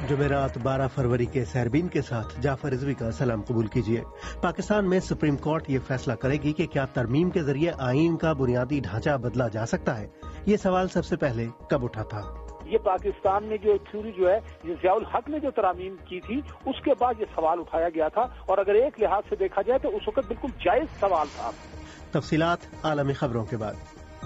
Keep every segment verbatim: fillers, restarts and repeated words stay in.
جمعرات بارہ فروری کے سیربین کے ساتھ جعفر رضوی کا سلام قبول کیجیے۔ پاکستان میں سپریم کورٹ یہ فیصلہ کرے گی کہ کیا ترمیم کے ذریعے آئین کا بنیادی ڈھانچہ بدلا جا سکتا ہے۔ یہ سوال سب سے پہلے کب اٹھا تھا؟ یہ پاکستان میں جو تھیوری جو ہے ضیاء الحق نے جو ترامیم کی تھی اس کے بعد یہ سوال اٹھایا گیا تھا، اور اگر ایک لحاظ سے دیکھا جائے تو اس وقت بالکل جائز سوال تھا۔ تفصیلات عالمی خبروں کے بعد۔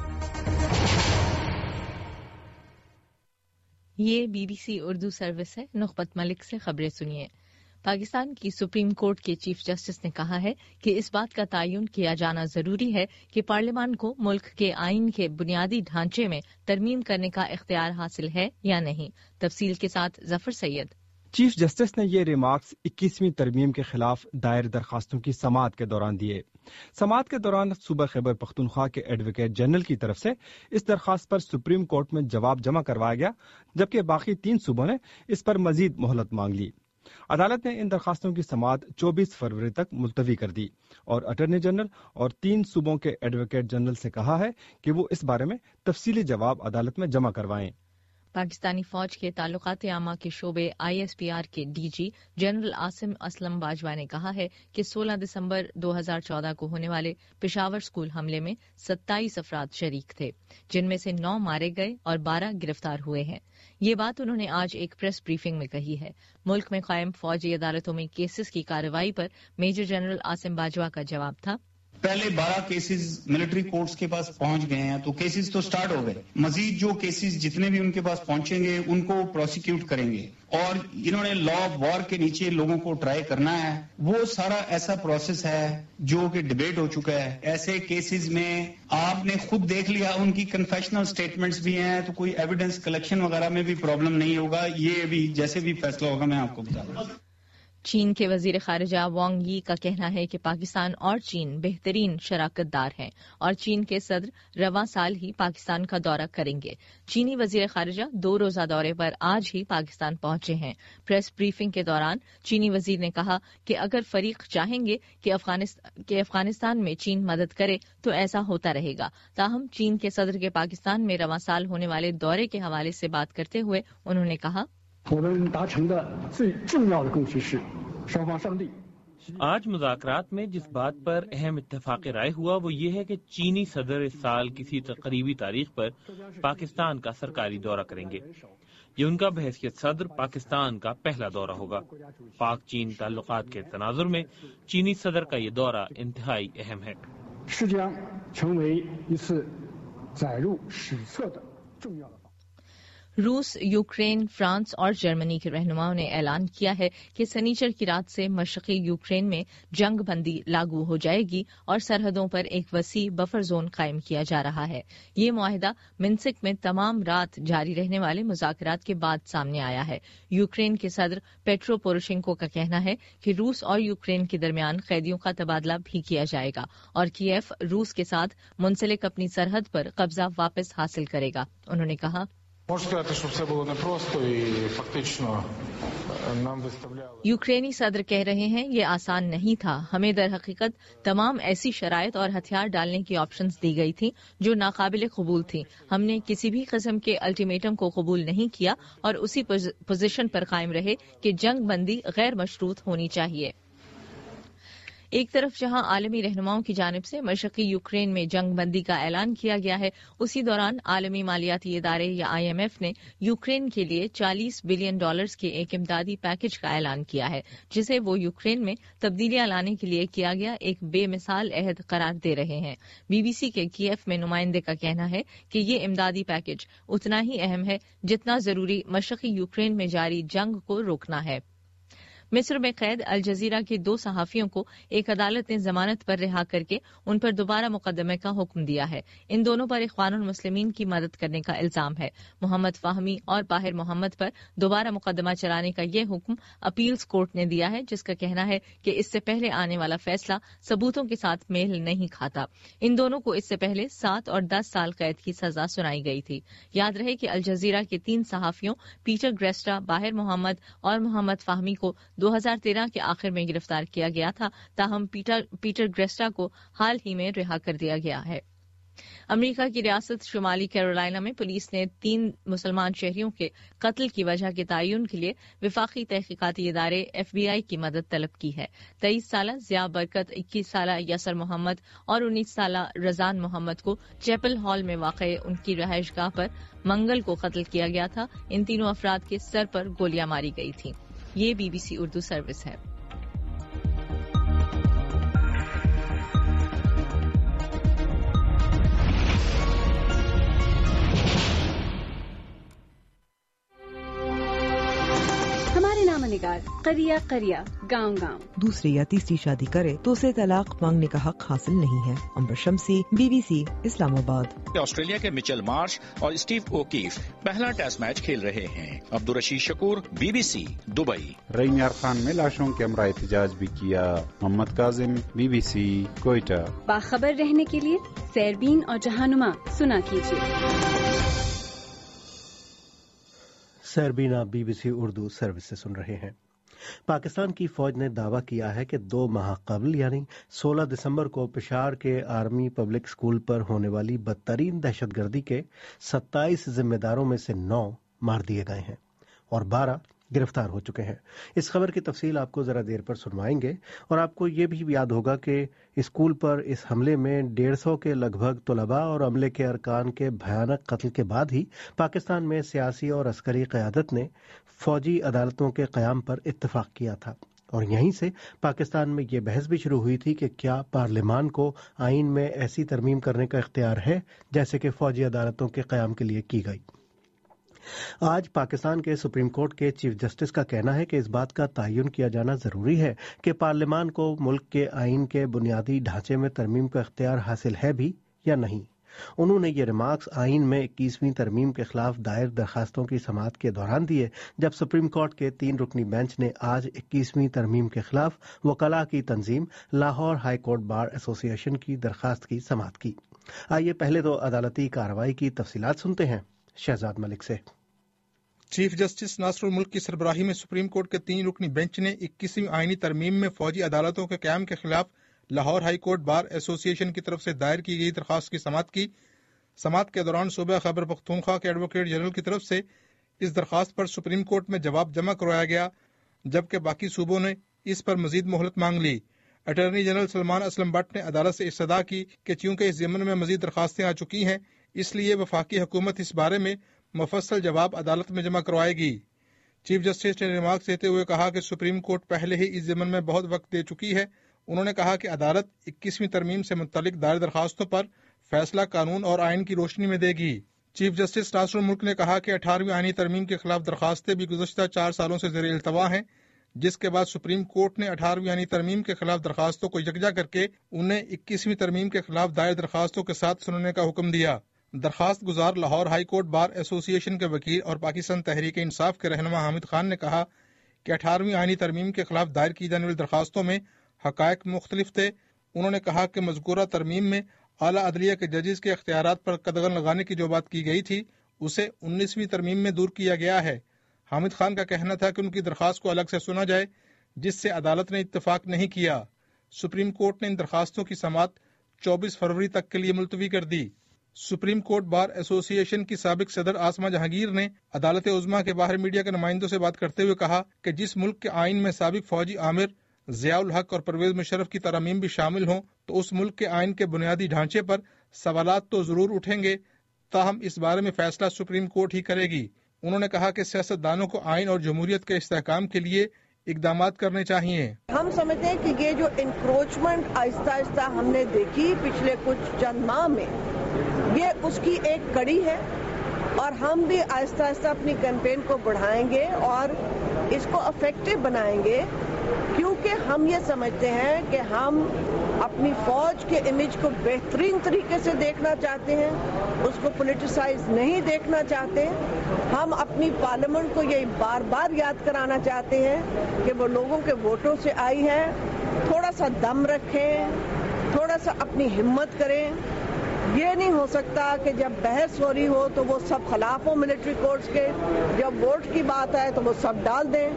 یہ B B C Urdu service ہے۔ نخبت ملک سے خبریں سنیے۔ پاکستان کی سپریم کورٹ کے چیف جسٹس نے کہا ہے کہ اس بات کا تعین کیا جانا ضروری ہے کہ پارلیمان کو ملک کے آئین کے بنیادی ڈھانچے میں ترمیم کرنے کا اختیار حاصل ہے یا نہیں۔ تفصیل کے ساتھ ظفر سید۔ چیف جسٹس نے یہ ریمارکس اکیسویں ترمیم کے خلاف دائر درخواستوں کی سماعت کے دوران دیے۔ سماعت کے دوران صوبہ خیبر پختونخوا کے ایڈوکیٹ جنرل کی طرف سے اس درخواست پر سپریم کورٹ میں جواب جمع کروایا گیا، جبکہ باقی تین صوبوں نے اس پر مزید مہلت مانگ لی۔ عدالت نے ان درخواستوں کی سماعت چوبیس فروری تک ملتوی کر دی اور اٹارنی جنرل اور تین صوبوں کے ایڈوکیٹ جنرل سے کہا ہے کہ وہ اس بارے میں تفصیلی جواب عدالت میں جمع کروائیں۔ پاکستانی فوج کے تعلقات عامہ کے شعبے آئی ایس پی آر کے D G general Asim Aslam Bajwa نے کہا ہے کہ سولہ دسمبر دو ہزار چودہ کو ہونے والے پشاور اسکول حملے میں ستائیس افراد شریک تھے، جن میں سے نو مارے گئے اور بارہ گرفتار ہوئے ہیں۔ یہ بات انہوں نے آج ایک پریس بریفنگ میں کہی ہے۔ ملک میں قائم فوجی عدالتوں میں کیسز کی کارروائی پر میجر جنرل عاصم باجوہ کا جواب تھا۔ پہلے بارہ کیسز ملٹری کورٹس کے پاس پہنچ گئے ہیں تو کیسز تو سٹارٹ ہو گئے، مزید جو کیسز جتنے بھی ان کے پاس پہنچیں گے ان کو پروسیکیوٹ کریں گے، اور انہوں نے لا آف وار کے نیچے لوگوں کو ٹرائی کرنا ہے۔ وہ سارا ایسا پروسیس ہے جو کہ ڈیبیٹ ہو چکا ہے۔ ایسے کیسز میں آپ نے خود دیکھ لیا، ان کی کنفیشنل سٹیٹمنٹس بھی ہیں، تو کوئی ایویڈنس کلیکشن وغیرہ میں بھی پرابلم نہیں ہوگا۔ یہ بھی جیسے بھی فیصلہ ہوگا میں آپ کو بتا دوں۔ چین کے وزیر خارجہ وانگ یی کا کہنا ہے کہ پاکستان اور چین بہترین شراکت دار ہیں اور چین کے صدر رواں سال ہی پاکستان کا دورہ کریں گے۔ چینی وزیر خارجہ دو روزہ دورے پر آج ہی پاکستان پہنچے ہیں۔ پریس بریفنگ کے دوران چینی وزیر نے کہا کہ اگر فریق چاہیں گے کہ افغانستان کہ افغانستان میں چین مدد کرے تو ایسا ہوتا رہے گا۔ تاہم چین کے صدر کے پاکستان میں رواں سال ہونے والے دورے کے حوالے سے بات کرتے ہوئے انہوں نے کہا، آج مذاکرات میں جس بات پر اہم اتفاق رائے ہوا وہ یہ ہے کہ چینی صدر اس سال کسی قریبی تاریخ پر پاکستان کا سرکاری دورہ کریں گے۔ یہ ان کا بحیثیت صدر پاکستان کا پہلا دورہ ہوگا۔ پاک چین تعلقات کے تناظر میں چینی صدر کا یہ دورہ انتہائی اہم ہے۔ روس، یوکرین، فرانس اور جرمنی کے رہنماؤں نے اعلان کیا ہے کہ سنیچر کی رات سے مشرقی یوکرین میں جنگ بندی لاگو ہو جائے گی اور سرحدوں پر ایک وسیع بفر زون قائم کیا جا رہا ہے۔ یہ معاہدہ منسک میں تمام رات جاری رہنے والے مذاکرات کے بعد سامنے آیا ہے۔ یوکرین کے صدر پیٹرو پوروشینکو کا کہنا ہے کہ روس اور یوکرین کے درمیان قیدیوں کا تبادلہ بھی کیا جائے گا اور کیف روس کے ساتھ منسلک اپنی سرحد پر قبضہ واپس حاصل کرے گا۔ انہوں نے کہا، یوکرینی صدر کہہ رہے ہیں یہ آسان نہیں تھا، ہمیں در حقیقت تمام ایسی شرائط اور ہتھیار ڈالنے کی آپشنز دی گئی تھیں جو ناقابل قبول تھیں۔ ہم نے کسی بھی قسم کے الٹیمیٹم کو قبول نہیں کیا اور اسی پوزیشن پر قائم رہے کہ جنگ بندی غیر مشروط ہونی چاہیے۔ ایک طرف جہاں عالمی رہنماؤں کی جانب سے مشرقی یوکرین میں جنگ بندی کا اعلان کیا گیا ہے، اسی دوران عالمی مالیاتی ادارے یا آئی ایم ایف نے یوکرین کے لیے چالیس بلین ڈالرز کے ایک امدادی پیکج کا اعلان کیا ہے، جسے وہ یوکرین میں تبدیلیاں لانے کے لیے کیا گیا ایک بے مثال عہد قرار دے رہے ہیں۔ بی بی سی کے کیف میں نمائندے کا کہنا ہے کہ یہ امدادی پیکج اتنا ہی اہم ہے جتنا ضروری مشرقی یوکرین میں جاری جنگ کو روکنا ہے۔ مصر میں قید الجزیرہ کے دو صحافیوں کو ایک عدالت نے ضمانت پر رہا کر کے ان پر دوبارہ مقدمے کا حکم دیا ہے۔ ان دونوں پر اخوان المسلمین کی مدد کرنے کا الزام ہے۔ محمد فہمی اور باہر محمد پر دوبارہ مقدمہ چلانے کا یہ حکم اپیلز کورٹ نے دیا ہے، جس کا کہنا ہے کہ اس سے پہلے آنے والا فیصلہ ثبوتوں کے ساتھ میل نہیں کھاتا۔ ان دونوں کو اس سے پہلے سات اور دس سال قید کی سزا سنائی گئی تھی۔ یاد رہے کہ الجزیرہ کے تین صحافیوں پیٹر گریسٹا، باہر محمد اور محمد فہمی کو دو ہزار تیرہ کے آخر میں گرفتار کیا گیا تھا، تاہم پیٹر پیٹر گریسٹا کو حال ہی میں رہا کر دیا گیا ہے۔ امریکہ کی ریاست شمالی کیرولائنا میں پولیس نے تین مسلمان شہریوں کے قتل کی وجہ کے تعین کے لیے وفاقی تحقیقاتی ادارے ایف بی آئی کی مدد طلب کی ہے۔ تیئیس سالہ ضیاء برکت، اکیس سالہ یسر محمد اور انیس سالہ رضان محمد کو چیپل ہال میں واقع ان کی رہائش گاہ پر منگل کو قتل کیا گیا تھا۔ ان تینوں افراد کے سر پر گولیاں ماری گئی تھیں۔ یہ B B C Urdu service ہے۔ نگار قریہ قریہ گاؤں گاؤں دوسری یا تیسری شادی کرے تو اسے طلاق مانگنے کا حق حاصل نہیں ہے۔ امبر شمسی، بی بی سی، اسلام آباد۔ آسٹریلیا کے مچل مارش اور اسٹیو اوکیف پہلا ٹیسٹ میچ کھیل رہے ہیں۔ Abdul Rashid Shakoor, B B C, Dubai. رینیار خان میں لاشوں کے ہمراہ احتجاج بھی کیا۔ Muhammad Kazim, B B C, Quetta. باخبر رہنے کے لیے سیربین اور جہانما سنا کیجیے۔ سیربین آپ B B C Urdu service سے سن رہے ہیں۔ پاکستان کی فوج نے دعویٰ کیا ہے کہ دو ماہ قبل یعنی سولہ دسمبر کو پشاور کے آرمی پبلک اسکول پر ہونے والی بدترین دہشت گردی کے ستائیس ذمہ داروں میں سے نو مار دیے گئے ہیں اور بارہ گرفتار ہو چکے ہیں۔ اس خبر کی تفصیل آپ کو ذرا دیر پر سنوائیں گے، اور آپ کو یہ بھی یاد ہوگا کہ اسکول پر اس حملے میں ڈیڑھ سو کے لگ بھگ طلباء اور عملے کے ارکان کے بھیانک قتل کے بعد ہی پاکستان میں سیاسی اور عسکری قیادت نے فوجی عدالتوں کے قیام پر اتفاق کیا تھا، اور یہیں سے پاکستان میں یہ بحث بھی شروع ہوئی تھی کہ کیا پارلیمان کو آئین میں ایسی ترمیم کرنے کا اختیار ہے جیسے کہ فوجی عدالتوں کے قیام کے لیے کی گئی۔ آج پاکستان کے سپریم کورٹ کے چیف جسٹس کا کہنا ہے کہ اس بات کا تعین کیا جانا ضروری ہے کہ پارلیمان کو ملک کے آئین کے بنیادی ڈھانچے میں ترمیم کا اختیار حاصل ہے بھی یا نہیں۔ انہوں نے یہ ریمارکس آئین میں اکیسویں ترمیم کے خلاف دائر درخواستوں کی سماعت کے دوران دیے، جب سپریم کورٹ کے تین رکنی بینچ نے آج اکیسویں ترمیم کے خلاف وکلاء کی تنظیم لاہور ہائی کورٹ بار ایسوسی ایشن کی درخواست کی سماعت کی۔ آئیے پہلے تو عدالتی کارروائی کی تفصیلات سنتے ہیں شہزاد ملک سے۔ چیف جسٹس ناصر الملک کی سربراہی میں سپریم کورٹ کے تین رکنی بینچ نے اکیسویں آئینی ترمیم میں فوجی عدالتوں کے قیام کے خلاف لاہور ہائی کورٹ بار ایسوسی ایشن کی طرف سے دائر کی گئی درخواست کی سماعت کی۔ سماعت کے دوران صوبہ خیبر پختونخوا کے ایڈوکیٹ جنرل کی طرف سے اس درخواست پر سپریم کورٹ میں جواب جمع کروایا گیا، جبکہ باقی صوبوں نے اس پر مزید مہلت مانگ لی۔ اٹارنی جنرل سلمان اسلم بٹ نے عدالت سے استدعا کی کہ چونکہ اس ضمن میں مزید درخواستیں آ چکی ہیں، اس لیے وفاقی حکومت اس بارے میں مفصل جواب عدالت میں جمع کروائے گی۔ چیف جسٹس نے ریمارکس دیتے ہوئے کہا کہ سپریم کورٹ پہلے ہی اس ضمن میں بہت وقت دے چکی ہے۔ انہوں نے کہا کہ عدالت اکیسویں ترمیم سے متعلق دائر درخواستوں پر فیصلہ قانون اور آئین کی روشنی میں دے گی۔ چیف جسٹس ناصر الملک نے کہا کہ اٹھارہویں آئینی ترمیم کے خلاف درخواستیں بھی گزشتہ چار سالوں سے زیر التوا ہیں، جس کے بعد سپریم کورٹ نے اٹھارہویں آئینی ترمیم کے خلاف درخواستوں کو یکجا کر کے انہیں اکیسویں ترمیم کے خلاف دائر درخواستوں کے ساتھ سننے کا حکم دیا۔ درخواست گزار لاہور ہائی کورٹ بار ایسوسی ایشن کے وکیل اور پاکستان تحریک انصاف کے رہنما حامد خان نے کہا کہ اٹھارہویں آئینی ترمیم کے خلاف دائر کی جانے والی درخواستوں میں حقائق مختلف تھے۔ انہوں نے کہا کہ مذکورہ ترمیم میں اعلیٰ عدلیہ کے ججز کے اختیارات پر قدغن لگانے کی جو بات کی گئی تھی، اسے انیسویں ترمیم میں دور کیا گیا ہے۔ حامد خان کا کہنا تھا کہ ان کی درخواست کو الگ سے سنا جائے، جس سے عدالت نے اتفاق نہیں کیا۔ سپریم کورٹ نے ان درخواستوں کی سماعت چوبیس فروری تک کے لیے ملتوی کر دی۔ سپریم کورٹ بار ایسوسی ایشن کی سابق صدر آسمہ جہانگیر نے عدالت عظمیٰ کے باہر میڈیا کے نمائندوں سے بات کرتے ہوئے کہا کہ جس ملک کے آئین میں سابق فوجی آمر ضیاء الحق اور پرویز مشرف کی ترامیم بھی شامل ہوں تو اس ملک کے آئین کے بنیادی ڈھانچے پر سوالات تو ضرور اٹھیں گے، تاہم اس بارے میں فیصلہ سپریم کورٹ ہی کرے گی۔ انہوں نے کہا کہ سیاست دانوں کو آئین اور جمہوریت کے استحکام کے لیے اقدامات کرنے چاہیے۔ ہم سمجھتے ہیں کہ یہ جو انکروچمنٹ آہستہ آہستہ ہم نے دیکھی پچھلے کچھ چند ماہ میں، یہ اس کی ایک کڑی ہے، اور ہم بھی آہستہ آہستہ اپنی کیمپین کو بڑھائیں گے اور اس کو افیکٹو بنائیں گے، کیونکہ ہم یہ سمجھتے ہیں کہ ہم اپنی فوج کے امیج کو بہترین طریقے سے دیکھنا چاہتے ہیں، اس کو پولیٹیسائز نہیں دیکھنا چاہتے۔ ہم اپنی پارلیمنٹ کو یہ بار بار یاد کرانا چاہتے ہیں کہ وہ لوگوں کے ووٹوں سے آئی ہے، تھوڑا سا دم رکھیں، تھوڑا سا اپنی ہمت کریں۔ یہ نہیں ہو سکتا کہ جب بحث ہو رہی ہو تو وہ سب خلاف ہوں ملٹری کورٹس کے، جب ووٹ کی بات آئے تو وہ سب ڈال دیں۔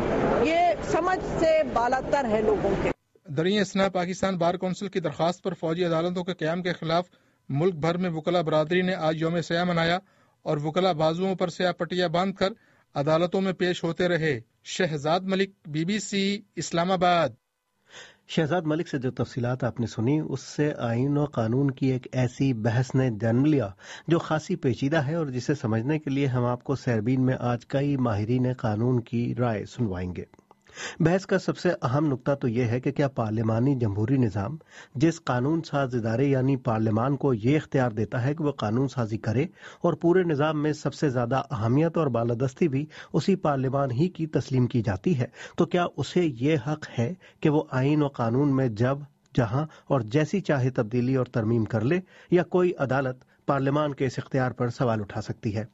یہ سمجھ سے بالاتر ہے لوگوں کے۔ دریں اثنا پاکستان بار کونسل کی درخواست پر فوجی عدالتوں کے قیام کے خلاف ملک بھر میں وکلا برادری نے آج یوم سیاہ منایا اور وکلا بازوؤں پر سیاہ پٹیاں باندھ کر عدالتوں میں پیش ہوتے رہے۔ Shahzad Malik, B B C, Islamabad. Shahzad ملک سے جو تفصیلات آپ نے سنی اس سے آئین و قانون کی ایک ایسی بحث نے جنم لیا جو خاصی پیچیدہ ہے اور جسے سمجھنے کے لیے ہم آپ کو سیربین میں آج کئی ماہرین قانون کی رائے سنوائیں گے۔ بحث کا سب سے اہم نقطہ تو یہ ہے کہ کیا پارلیمانی جمہوری نظام جس قانون ساز ادارے یعنی پارلیمان کو یہ اختیار دیتا ہے کہ وہ قانون سازی کرے اور پورے نظام میں سب سے زیادہ اہمیت اور بالادستی بھی اسی پارلیمان ہی کی تسلیم کی جاتی ہے، تو کیا اسے یہ حق ہے کہ وہ آئین و قانون میں جب جہاں اور جیسی چاہے تبدیلی اور ترمیم کر لے، یا کوئی عدالت پارلیمان کے اس اختیار پر سوال اٹھا سکتی ہے؟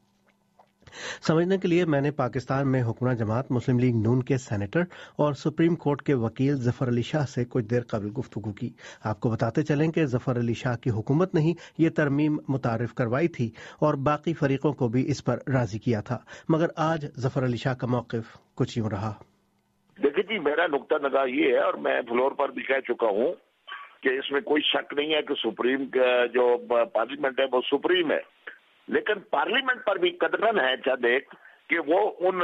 سمجھنے کے لیے میں نے پاکستان میں حکمراں جماعت مسلم لیگ نون کے سینیٹر اور سپریم کورٹ کے وکیل ظفر علی شاہ سے کچھ دیر قبل گفتگو کی۔ آپ کو بتاتے چلیں کہ ظفر علی شاہ کی حکومت نے ہی یہ ترمیم متعارف کروائی تھی اور باقی فریقوں کو بھی اس پر راضی کیا تھا، مگر آج ظفر علی شاہ کا موقف کچھ یوں رہا۔ دیکھیے جی، میرا نقطہ نگاہ یہ ہے اور میں فلور پر بھی کہہ چکا ہوں کہ اس میں کوئی شک نہیں ہے کہ سپریم جو پارلیمنٹ ہے وہ سپریم ہے، لیکن پارلیمنٹ پر بھی قدرن ہے چند ایک کہ وہ ان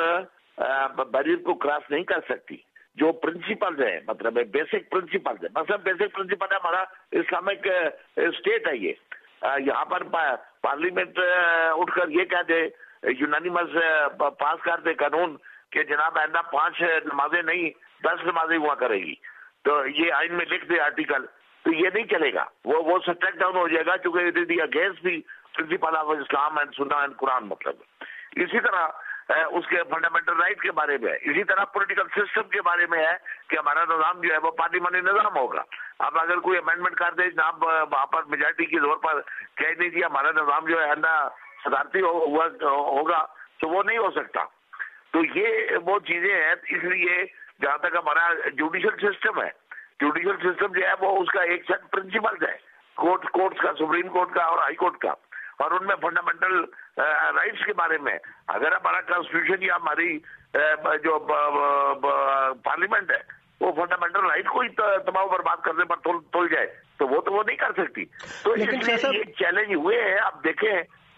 بیریئر کو کراس نہیں کر سکتی جو پرنسپلز ہیں، مطلب بیسک پرنسپلز ہیں۔ مثلا بیسک پرنسپل ہے ہمارا اسلامک اسٹیٹ ہے، یہ یہاں پر پارلیمنٹ اٹھ کر یہ کہہ دے، یونانیمس پاس کر دے قانون کہ جناب آئندہ پانچ نمازیں نہیں دس نمازیں ہوا کرے گی، تو یہ آئین میں لکھ دے آرٹیکل، تو یہ نہیں چلے گا، وہ وہ سٹریک ڈاؤن ہو جائے گا چونکہ it is against the principle of Islam and Sunnah and Quran. مطلب اسی طرح اس کے فنڈامنٹل رائٹ کے بارے میں ہے، اسی طرح پولیٹیکل سسٹم کے بارے میں ہے کہ ہمارا نظام جو ہے وہ پارلیمانی نظام ہوگا۔ اب اگر کوئی امینڈمنٹ کر دے جناب وہاں پر میجارٹی کے زور پر کہہ دیجیے ہمارا نظام جو ہے نا صدارتی ہوگا، تو وہ نہیں ہو سکتا۔ تو یہ وہ چیزیں ہیں، اس لیے جہاں تک ہمارا جوڈیشل سسٹم ہے، جوڈیشل سسٹم جو ہے وہ اس کا ایک سیٹ پرنسپل ہے، کورٹ کورٹس کا، سپریم کورٹ کا اور ہائی کورٹ کا، اور ان میں فنڈامنٹل رائٹس کے بارے میں اگر ہمارا کانسٹیٹیوشن یا ہماری جو پارلیمنٹ ہے وہ فنڈامنٹل رائٹ کو ہی تباہ و برباد کرنے پر تل جائے تو وہ تو وہ نہیں کر سکتی۔ تو اس لیے یہ چیلنج ہوئے ہیں، آپ دیکھیں۔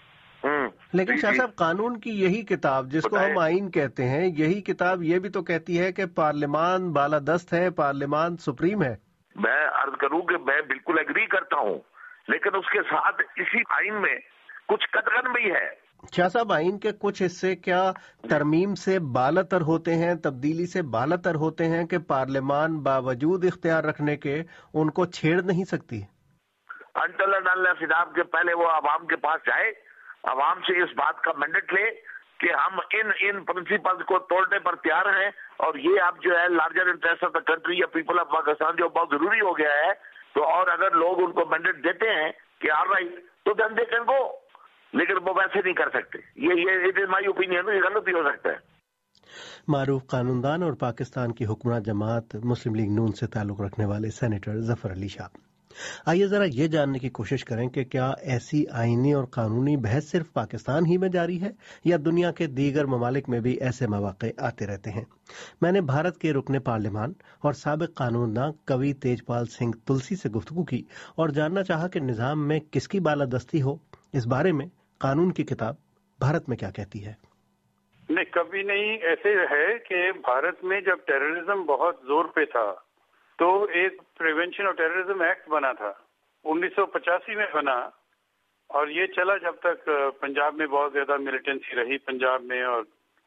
لیکن شاہ صاحب، قانون کی یہی کتاب جس کو ہم آئین کہتے ہیں، یہی کتاب یہ بھی تو کہتی ہے کہ پارلیمان بالادست ہے، پارلیمان سپریم ہے۔ میں عرض کروں کہ میں بالکل ایگری کرتا ہوں، لیکن اس کے ساتھ اسی آئین میں کچھ قطعاً بھی ہے۔ شاہ صاحب، آئین کے کچھ حصے کیا ترمیم سے بالاتر ہوتے ہیں، تبدیلی سے بالاتر ہوتے ہیں کہ پارلیمان باوجود اختیار رکھنے کے ان کو چھیڑ نہیں سکتی؟ انٹل اینڈ انلیس جناب کے پہلے وہ عوام کے پاس جائے، عوام سے اس بات کا مینڈیٹ لے کہ ہم ان ان پرنسپلز کو توڑنے پر تیار ہیں، اور یہ اب جو ہے larger interest of the country یا پیپل آف پاکستان جو بہت ضروری ہو گیا ہے، تو اور اگر لوگ ان کو مینڈیٹ دیتے ہیں کہ آل رائٹ تو دین دے کین گو، لیکن وہ ویسے نہیں کر سکتے۔ یہ یہ اٹ از مائی اوپینین، یہ غلط بھی ہو سکتا ہے۔ معروف قانون دان اور پاکستان کی حکمراں جماعت مسلم لیگ نون سے تعلق رکھنے والے سینیٹر ظفر علی شاہ۔ آئیے ذرا یہ جاننے کی کوشش کریں کہ کیا ایسی آئینی اور قانونی بحث صرف پاکستان ہی میں جاری ہے یا دنیا کے دیگر ممالک میں بھی ایسے مواقع آتے رہتے ہیں؟ میں نے بھارت کے رکن پارلیمان اور سابق قانون داں کوی تیج پال سنگھ تلسی سے گفتگو کی اور جاننا چاہا کہ نظام میں کس کی بالادستی ہو، اس بارے میں قانون کی کتاب بھارت میں کیا کہتی ہے۔ نہیں، کبھی نہیں ایسے ہے کہ بھارت میں جب ٹیررزم بہت زور پہ تھا تو ایک پریونشن آف ٹیررزم ایکٹ بنا تھا، انیس سو پچاسی میں بنا، اور یہ چلا جب تک پنجاب میں بہت زیادہ ملیٹنسی رہی پنجاب میں، اور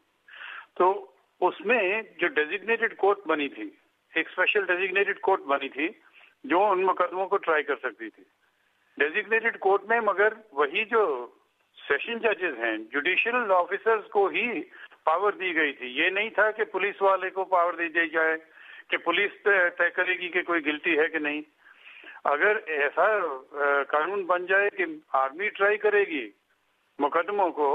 تو اس میں جو ڈیزگنیٹڈ کورٹ بنی تھی، ایک اسپیشل ڈیزگنیٹڈ کورٹ بنی تھی جو ان مقدموں کو ٹرائی کر سکتی تھی ڈیزگنیٹڈ کورٹ میں، مگر وہی جو سیشن ججز ہیں، جوڈیشل آفیسرز کو ہی پاور دی گئی تھی۔ یہ نہیں تھا کہ پولیس والے کو پاور دی دی جائے کہ پولیس طے کرے گی کہ کوئی گلٹی ہے کہ نہیں۔ اگر ایسا قانون بن جائے کہ آرمی ٹرائی کرے گی مقدموں کو،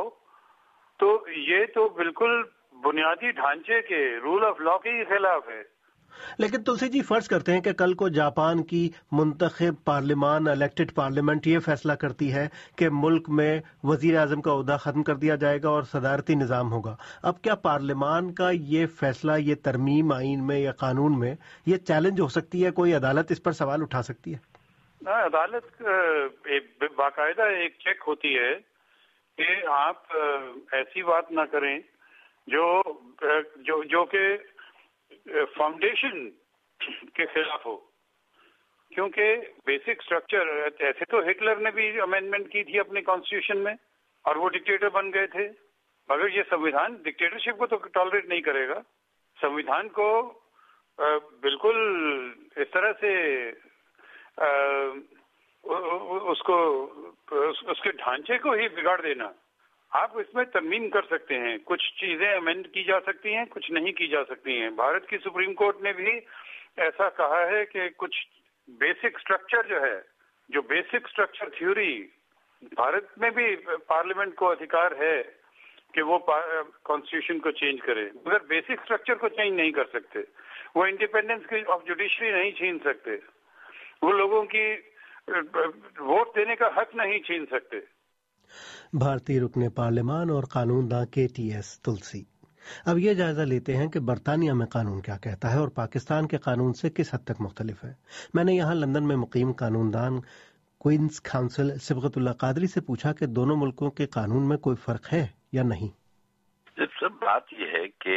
تو یہ تو بالکل بنیادی ڈھانچے کے رول آف لا کے ہی خلاف ہے۔ لیکن تلسی جی، فرض کرتے ہیں کہ کل کو جاپان کی منتخب پارلیمان، الیکٹڈ پارلیمنٹ یہ فیصلہ کرتی ہے کہ ملک میں وزیر اعظم کا عہدہ ختم کر دیا جائے گا اور صدارتی نظام ہوگا، اب کیا پارلیمان کا یہ فیصلہ، یہ ترمیم آئین میں یا قانون میں، یہ چیلنج ہو سکتی ہے؟ کوئی عدالت اس پر سوال اٹھا سکتی ہے؟ عدالت باقاعدہ ایک چیک ہوتی ہے کہ آپ ایسی بات نہ کریں جو جو جو کہ فاؤنڈیشن کے خلاف ہو، کیونکہ بیسک سٹرکچر ایسے تو ہٹلر نے بھی امینڈمنٹ کی تھی اپنے کانسٹیٹیوشن میں اور وہ ڈکٹیٹر بن گئے تھے، مگر یہ سمویدھان ڈکٹیٹرشپ کو تو ٹالریٹ نہیں کرے گا. سمویدھان کو بالکل اس طرح سے اس کو اس کے ڈھانچے کو ہی بگاڑ دینا. آپ اس میں ترمیم کر سکتے ہیں، کچھ چیزیں امینڈ کی جا سکتی ہیں، کچھ نہیں کی جا سکتی ہیں. بھارت کی سپریم کورٹ نے بھی ایسا کہا ہے کہ کچھ بیسک سٹرکچر جو ہے، جو بیسک سٹرکچر تھیوری، بھارت میں بھی پارلیمنٹ کو ادھیکار ہے کہ وہ کانسٹیٹیوشن کو چینج کرے، مگر بیسک سٹرکچر کو چینج نہیں کر سکتے. وہ انڈیپینڈنس آف جوڈیشری نہیں چھین سکتے، وہ لوگوں کی ووٹ دینے کا حق نہیں چھین سکتے. بھارتی رکن پارلیمان اور قانون داں کے ٹی ایس تلسی اب یہ جائزہ لیتے ہیں کہ برطانیہ میں قانون کیا کہتا ہے اور پاکستان کے قانون سے کس حد تک مختلف ہے. میں نے یہاں لندن میں مقیم قانون دان کوئنز کاؤنسل صبغت اللہ قادری سے پوچھا کہ دونوں ملکوں کے قانون میں کوئی فرق ہے یا نہیں. سب بات یہ ہے کہ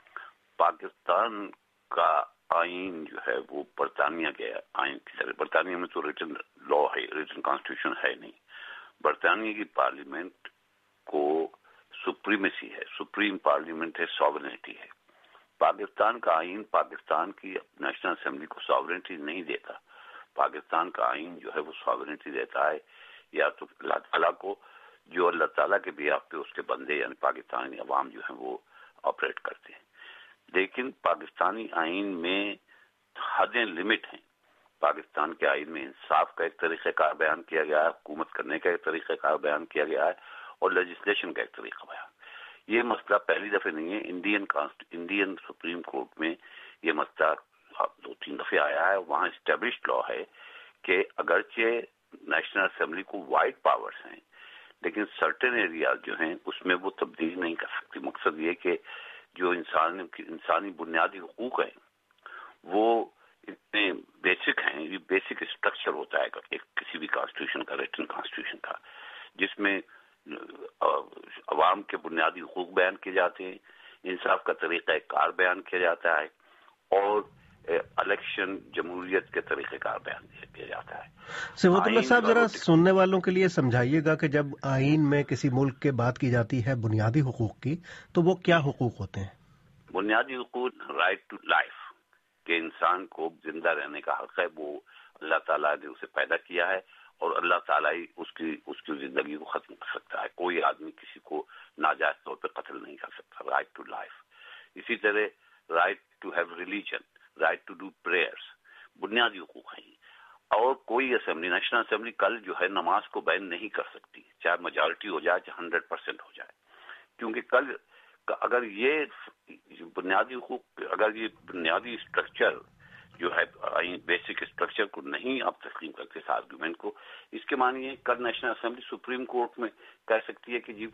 پاکستان کا آئین جو ہے وہ برطانیہ کے آئین کی طرح، برطانیہ میں تو ریٹن لا ہے، ریٹن کانسٹیٹیوشن ہے نہیں. برطانیہ کی پارلیمنٹ کو سپریمیسی ہے، سپریم پارلیمنٹ ہے، ساورنٹی ہے. پاکستان کا آئین پاکستان کی نیشنل اسمبلی کو ساورنٹی نہیں دیتا. پاکستان کا آئین جو ہے وہ ساورنٹی دیتا ہے یا تو اللہ تعالیٰ کو، جو اللہ تعالیٰ کے بیاف پہ اس کے بندے یعنی پاکستانی عوام جو ہیں وہ آپریٹ کرتے ہیں. لیکن پاکستانی آئین میں حدیں لمٹ ہیں. پاکستان کے آئین میں انصاف کا ایک طریقہ کار بیان کیا گیا ہے، حکومت کرنے کا ایک طریقہ کار بیان کیا گیا ہے اور لیجسلیشن کا ایک طریقہ بیان. یہ مسئلہ پہلی دفعہ نہیں ہے. انڈین انڈین سپریم کورٹ میں یہ مسئلہ دو تین دفعہ آیا ہے. وہاں اسٹیبلشڈ لا ہے کہ اگرچہ نیشنل اسمبلی کو وائڈ پاورز ہیں لیکن سرٹن ایریاز جو ہیں اس میں وہ تبدیل نہیں کر سکتی. مقصد یہ کہ جو انسان انسانی بنیادی حقوق ہیں وہ اتنے بیسک ہیں. یہ بیسک اسٹرکچر ہوتا ہے ایک کسی بھی کانسٹیٹیوشن کا، ریٹن کانسٹیٹیوشن کا، جس میں عوام کے بنیادی حقوق بیان کیے جاتے ہیں، انصاف کا طریقہ کار بیان کیا جاتا ہے اور الیکشن جمہوریت کے طریقہ کار بیان کیا جاتا ہے. صبغت اللہ صاحب ذرا سننے والوں کے لیے سمجھائیے گا کہ جب آئین میں کسی ملک کے بات کی جاتی ہے بنیادی حقوق کی تو وہ کیا حقوق ہوتے ہیں؟ بنیادی حقوق رائٹ ٹو لائف، کہ انسان کو زندہ رہنے کا حق ہے. وہ اللہ تعالیٰ نے اسے پیدا کیا ہے اور اللہ تعالیٰ ہی اس کی اس کی زندگی کو ختم کر سکتا ہے. کوئی آدمی کسی کو ناجائز طور پہ قتل نہیں کر سکتا. Right to life. اسی طرح right to have religion, right to do prayers, بنیادی حقوق ہیں. اور کوئی اسمبلی، نیشنل اسمبلی کل جو ہے نماز کو بین نہیں کر سکتی، چاہے میجارٹی ہو جائے چاہے ہنڈریڈ پرسینٹ ہو جائے، کیونکہ کل اگر یہ بنیادی حقوق، اگر یہ بنیادی اسٹرکچر جو ہے بیسک اسٹرکچر کو نہیں آپ تسلیم کرتے اس آرگومنٹ کو، اس کے معنی ہے کل نیشنل اسمبلی سپریم کورٹ میں کہہ سکتی ہے کہ جی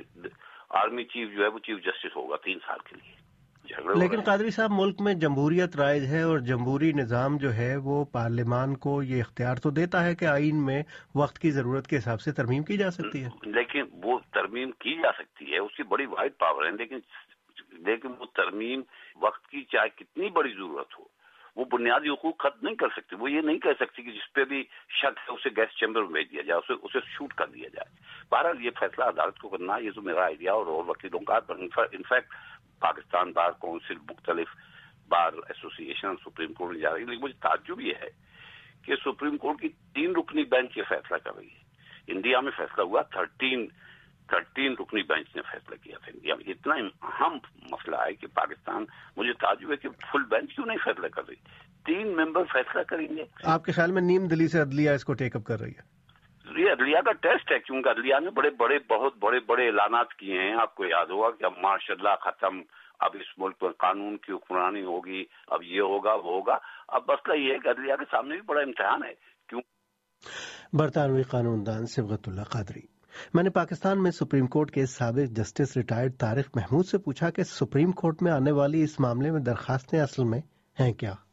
آرمی چیف جو ہے وہ چیف جسٹس ہوگا تین سال کے لیے. لیکن قادری صاحب ملک میں جمہوریت رائج ہے اور جمہوری نظام جو ہے وہ پارلیمان کو یہ اختیار تو دیتا ہے کہ آئین میں وقت کی ضرورت کے حساب سے ترمیم کی جا سکتی ہے. لیکن وہ ترمیم کی جا سکتی ہے، اس کی بڑی وائڈ پاور ہے، لیکن لیکن وہ ترمیم وقت کی چاہے کتنی بڑی ضرورت ہو وہ بنیادی حقوق ختم نہیں کر سکتی. وہ یہ نہیں کہہ سکتی کہ جس پہ بھی شک ہے اسے گیس چیمبر میں بھیج دیا جائے، اسے اسے شوٹ کر دیا جائے. بہرحال یہ فیصلہ عدالت کو کرنا، یہ تو میرا آئیڈیا اور اور وکیلوں کا. انفیکٹ پاکستان بار کونسل، مختلف بار ایسوسی ایشن سپریم کورٹ میں جا رہی ہے. لیکن مجھے تعجب یہ ہے کہ سپریم کورٹ کی تین رکنی بینچ یہ فیصلہ کر رہی ہے. انڈیا میں فیصلہ ہوا تھرٹین تھرٹین رکنی بینچ نے فیصلہ کیا تھا. انڈیا میں اتنا اہم مسئلہ ہے کہ پاکستان، مجھے تعجب ہے کہ فل بینچ کیوں نہیں فیصلہ کر رہی. تین ممبر فیصلہ کریں گے. آپ کے خیال میں نیم دلی سے عدلیہ اس کو ٹیک اپ کر رہی ہے؟ یہ عدلیہ کا ٹیسٹ ہے، کیونکہ عدلیہ نے بڑے بڑے بہت بڑے بڑے اعلانات کیے ہیں. آپ کو یاد ہوگا کہ اب ماشاء اللہ ختم، اب اس ملک پر قانون کی حکمرانی ہوگی، اب یہ ہوگا وہ ہوگا. اب مسئلہ یہ ہے کہ عدلیہ کے سامنے بھی بڑا امتحان ہے. کیوں؟ برطانوی قانون دان صبغت اللہ قادری. میں نے پاکستان میں سپریم کورٹ کے سابق جسٹس ریٹائرڈ طارق محمود سے پوچھا کہ سپریم کورٹ میں آنے والی اس معاملے میں درخواستیں اصل میں ہیں کیا.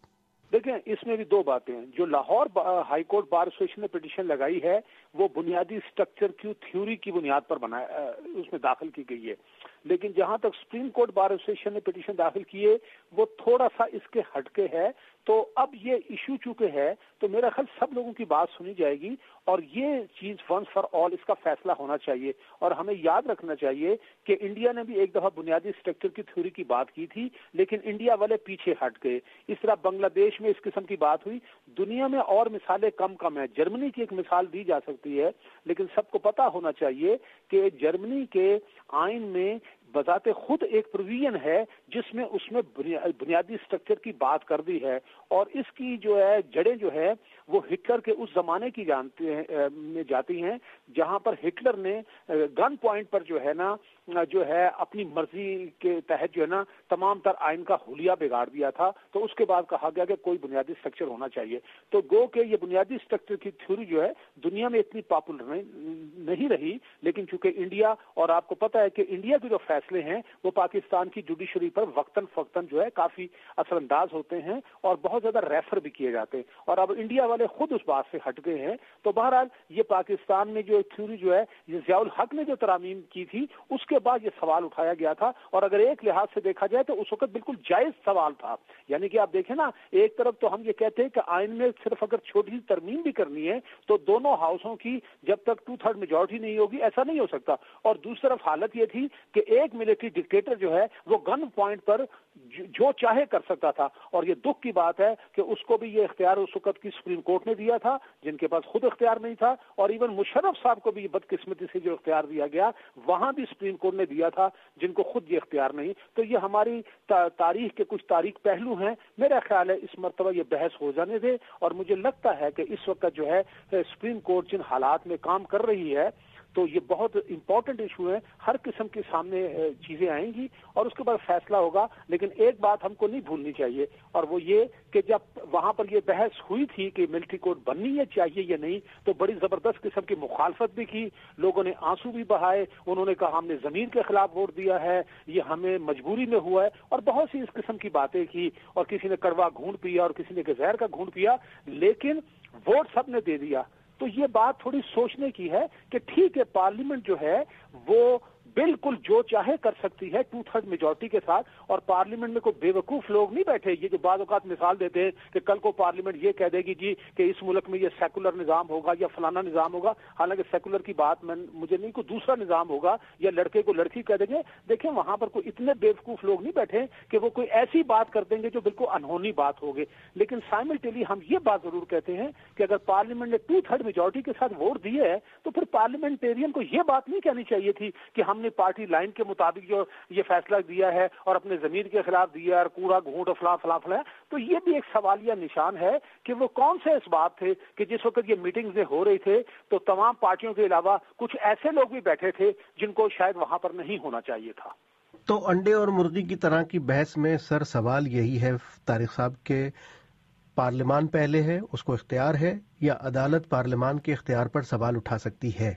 دیکھیں اس میں بھی دو باتیں ہیں. جو Lahore high court bar association نے پٹیشن لگائی ہے وہ بنیادی اسٹرکچر کی تھیوری کی بنیاد پر بنایا اس میں داخل کی گئی ہے، لیکن جہاں تک سپریم کورٹ بار ایسوسیشن نے پٹیشن داخل کی ہے وہ تھوڑا سا اس کے ہٹکے ہے. تو اب یہ ایشو چونکہ ہے تو میرا خیال سب لوگوں کی بات سنی جائے گی اور یہ چیز ونس فار آل اس کا فیصلہ ہونا چاہیے. اور ہمیں یاد رکھنا چاہیے کہ انڈیا نے بھی ایک دفعہ بنیادی اسٹرکچر کی تھیوری کی بات کی تھی لیکن انڈیا والے پیچھے ہٹ گئے. اس طرح بنگلہ دیش میں اس قسم کی بات ہوئی. دنیا میں اور مثالیں کم کم ہیں. جرمنی کی ایک مثال دی جا سکتی ہے لیکن سب کو پتا ہونا چاہیے کہ جرمنی کے آئین میں بذات خود ایک پروویژن ہے جس میں اس میں بنیادی اسٹرکچر کی بات کر دی ہے اور اس کی جو ہے جڑیں جو ہے وہ ہٹلر کے اس زمانے کی جانتے ہیں میں جاتی ہیں جہاں پر ہٹلر نے گن پوائنٹ پر جو ہے نا جو ہے اپنی مرضی کے تحت جو ہے نا تمام تر آئین کا حلیہ بگاڑ دیا تھا. تو اس کے بعد کہا گیا کہ کوئی بنیادی اسٹرکچر ہونا چاہیے. تو گو کہ یہ بنیادی اسٹرکچر کی تھیوری جو ہے دنیا میں اتنی پاپولر نہیں رہی لیکن چونکہ انڈیا اور آپ کو پتا ہے کہ انڈیا کے جو فیصلے ہیں وہ پاکستان کی جوڈیشری پر وقتاً فوقتاً جو ہے کافی اثر انداز ہوتے ہیں اور بہت زیادہ ریفر بھی کیے جاتے ہیں اور اب انڈیا والے خود اس بات سے ہٹ گئے ہیں. تو بہرحال یہ پاکستان میں جو تھیوری جو ہے یہ ضیاء الحق نے جو ترامیم کی تھی اس کے بعد یہ سوال اٹھایا گیا تھا اور اگر ایک لحاظ سے دیکھا جائے تو اس وقت بالکل جائز سوال تھا. یعنی کہ آپ دیکھیں نا ایک طرف تو ہم یہ کہتے ہیں کہ آئین میں صرف اگر چھوٹی سی ترمیم بھی کرنی ہے تو دونوں ہاؤسوں کی جب تک ٹو تھرڈ میجورٹی نہیں ہوگی ایسا نہیں ہو سکتا. اور دوسری طرف حالت یہ تھی کہ ایک ملٹری ڈکٹیٹر جو ہے وہ گن پوائنٹ پر جو چاہے کر سکتا تھا اور یہ دکھ کی بات ہے کہ اس کو بھی یہ اختیار اس وقت کی سپریم کورٹ نے دیا تھا جن کے پاس خود اختیار نہیں تھا اور ایون مشرف صاحب کو بھی بدقسمتی سے جو اختیار دیا گیا وہاں بھی سپریم کورٹ نے دیا تھا جن کو خود یہ اختیار نہیں. تو یہ ہماری تاریخ کے کچھ تاریخ پہلو ہیں. میرا خیال ہے اس مرتبہ یہ بحث ہو جانے دے اور مجھے لگتا ہے کہ اس وقت جو ہے سپریم کورٹ جن حالات میں کام کر رہی ہے تو یہ بہت امپورٹنٹ ایشو ہے. ہر قسم کے سامنے چیزیں آئیں گی اور اس کے بعد فیصلہ ہوگا. لیکن ایک بات ہم کو نہیں بھولنی چاہیے اور وہ یہ کہ جب وہاں پر یہ بحث ہوئی تھی کہ ملٹری کورٹ بننی ہے چاہیے یا نہیں تو بڑی زبردست قسم کی مخالفت بھی کی. لوگوں نے آنسو بھی بہائے. انہوں نے کہا ہم نے ضمیر کے خلاف ووٹ دیا ہے, یہ ہمیں مجبوری میں ہوا ہے اور بہت سی اس قسم کی باتیں کی اور کسی نے کڑوا گھونٹ پیا اور کسی نے زہر کا گھونٹ پیا لیکن ووٹ سب نے دے دیا. تو یہ بات تھوڑی سوچنے کی ہے کہ ٹھیک ہے پارلیمنٹ جو ہے وہ بالکل جو چاہے کر سکتی ہے ٹو تھرڈ میجورٹی کے ساتھ اور پارلیمنٹ میں کوئی بے وقوف لوگ نہیں بیٹھے یہ جو بعض اوقات مثال دیتے ہیں کہ کل کو پارلیمنٹ یہ کہہ دے گی جی کہ اس ملک میں یہ سیکولر نظام ہوگا یا فلانا نظام ہوگا. حالانکہ سیکولر کی بات میں مجھے نہیں کوئی دوسرا نظام ہوگا یا لڑکے کو لڑکی کہہ دیں گے. دیکھیں وہاں پر کوئی اتنے بے وقوف لوگ نہیں بیٹھے کہ وہ کوئی ایسی بات کر دیں گے جو بالکل انہونی بات ہوگی. لیکن سائملٹیلی ہم یہ بات ضرور کہتے ہیں کہ اگر پارلیمنٹ نے ٹو تھرڈ میجورٹی کے ساتھ ووٹ دیے ہے تو پھر پارلیمنٹیرین کو یہ بات نہیں کہنی چاہیے تھی کہ ہم نے پارٹی لائن کے مطابق جو یہ فیصلہ دیا ہے اور اپنے ضمیر کے خلاف دیا اور کوڑا گھونٹ فلاں فلاں فلاں. تو یہ بھی ایک سوالیہ نشان ہے کہ وہ کون سے اسباب تھے کہ جس وقت یہ میٹنگز ہو رہی تھے تو تمام پارٹیوں کے علاوہ کچھ ایسے لوگ بھی بیٹھے تھے جن کو شاید وہاں پر نہیں ہونا چاہیے تھا. تو انڈے اور مرغی کی طرح کی بحث میں سر سوال یہی ہے طارق صاحب کہ پارلیمان پہلے ہے, اس کو اختیار ہے, یا عدالت پارلیمان کے اختیار پر سوال اٹھا سکتی ہے؟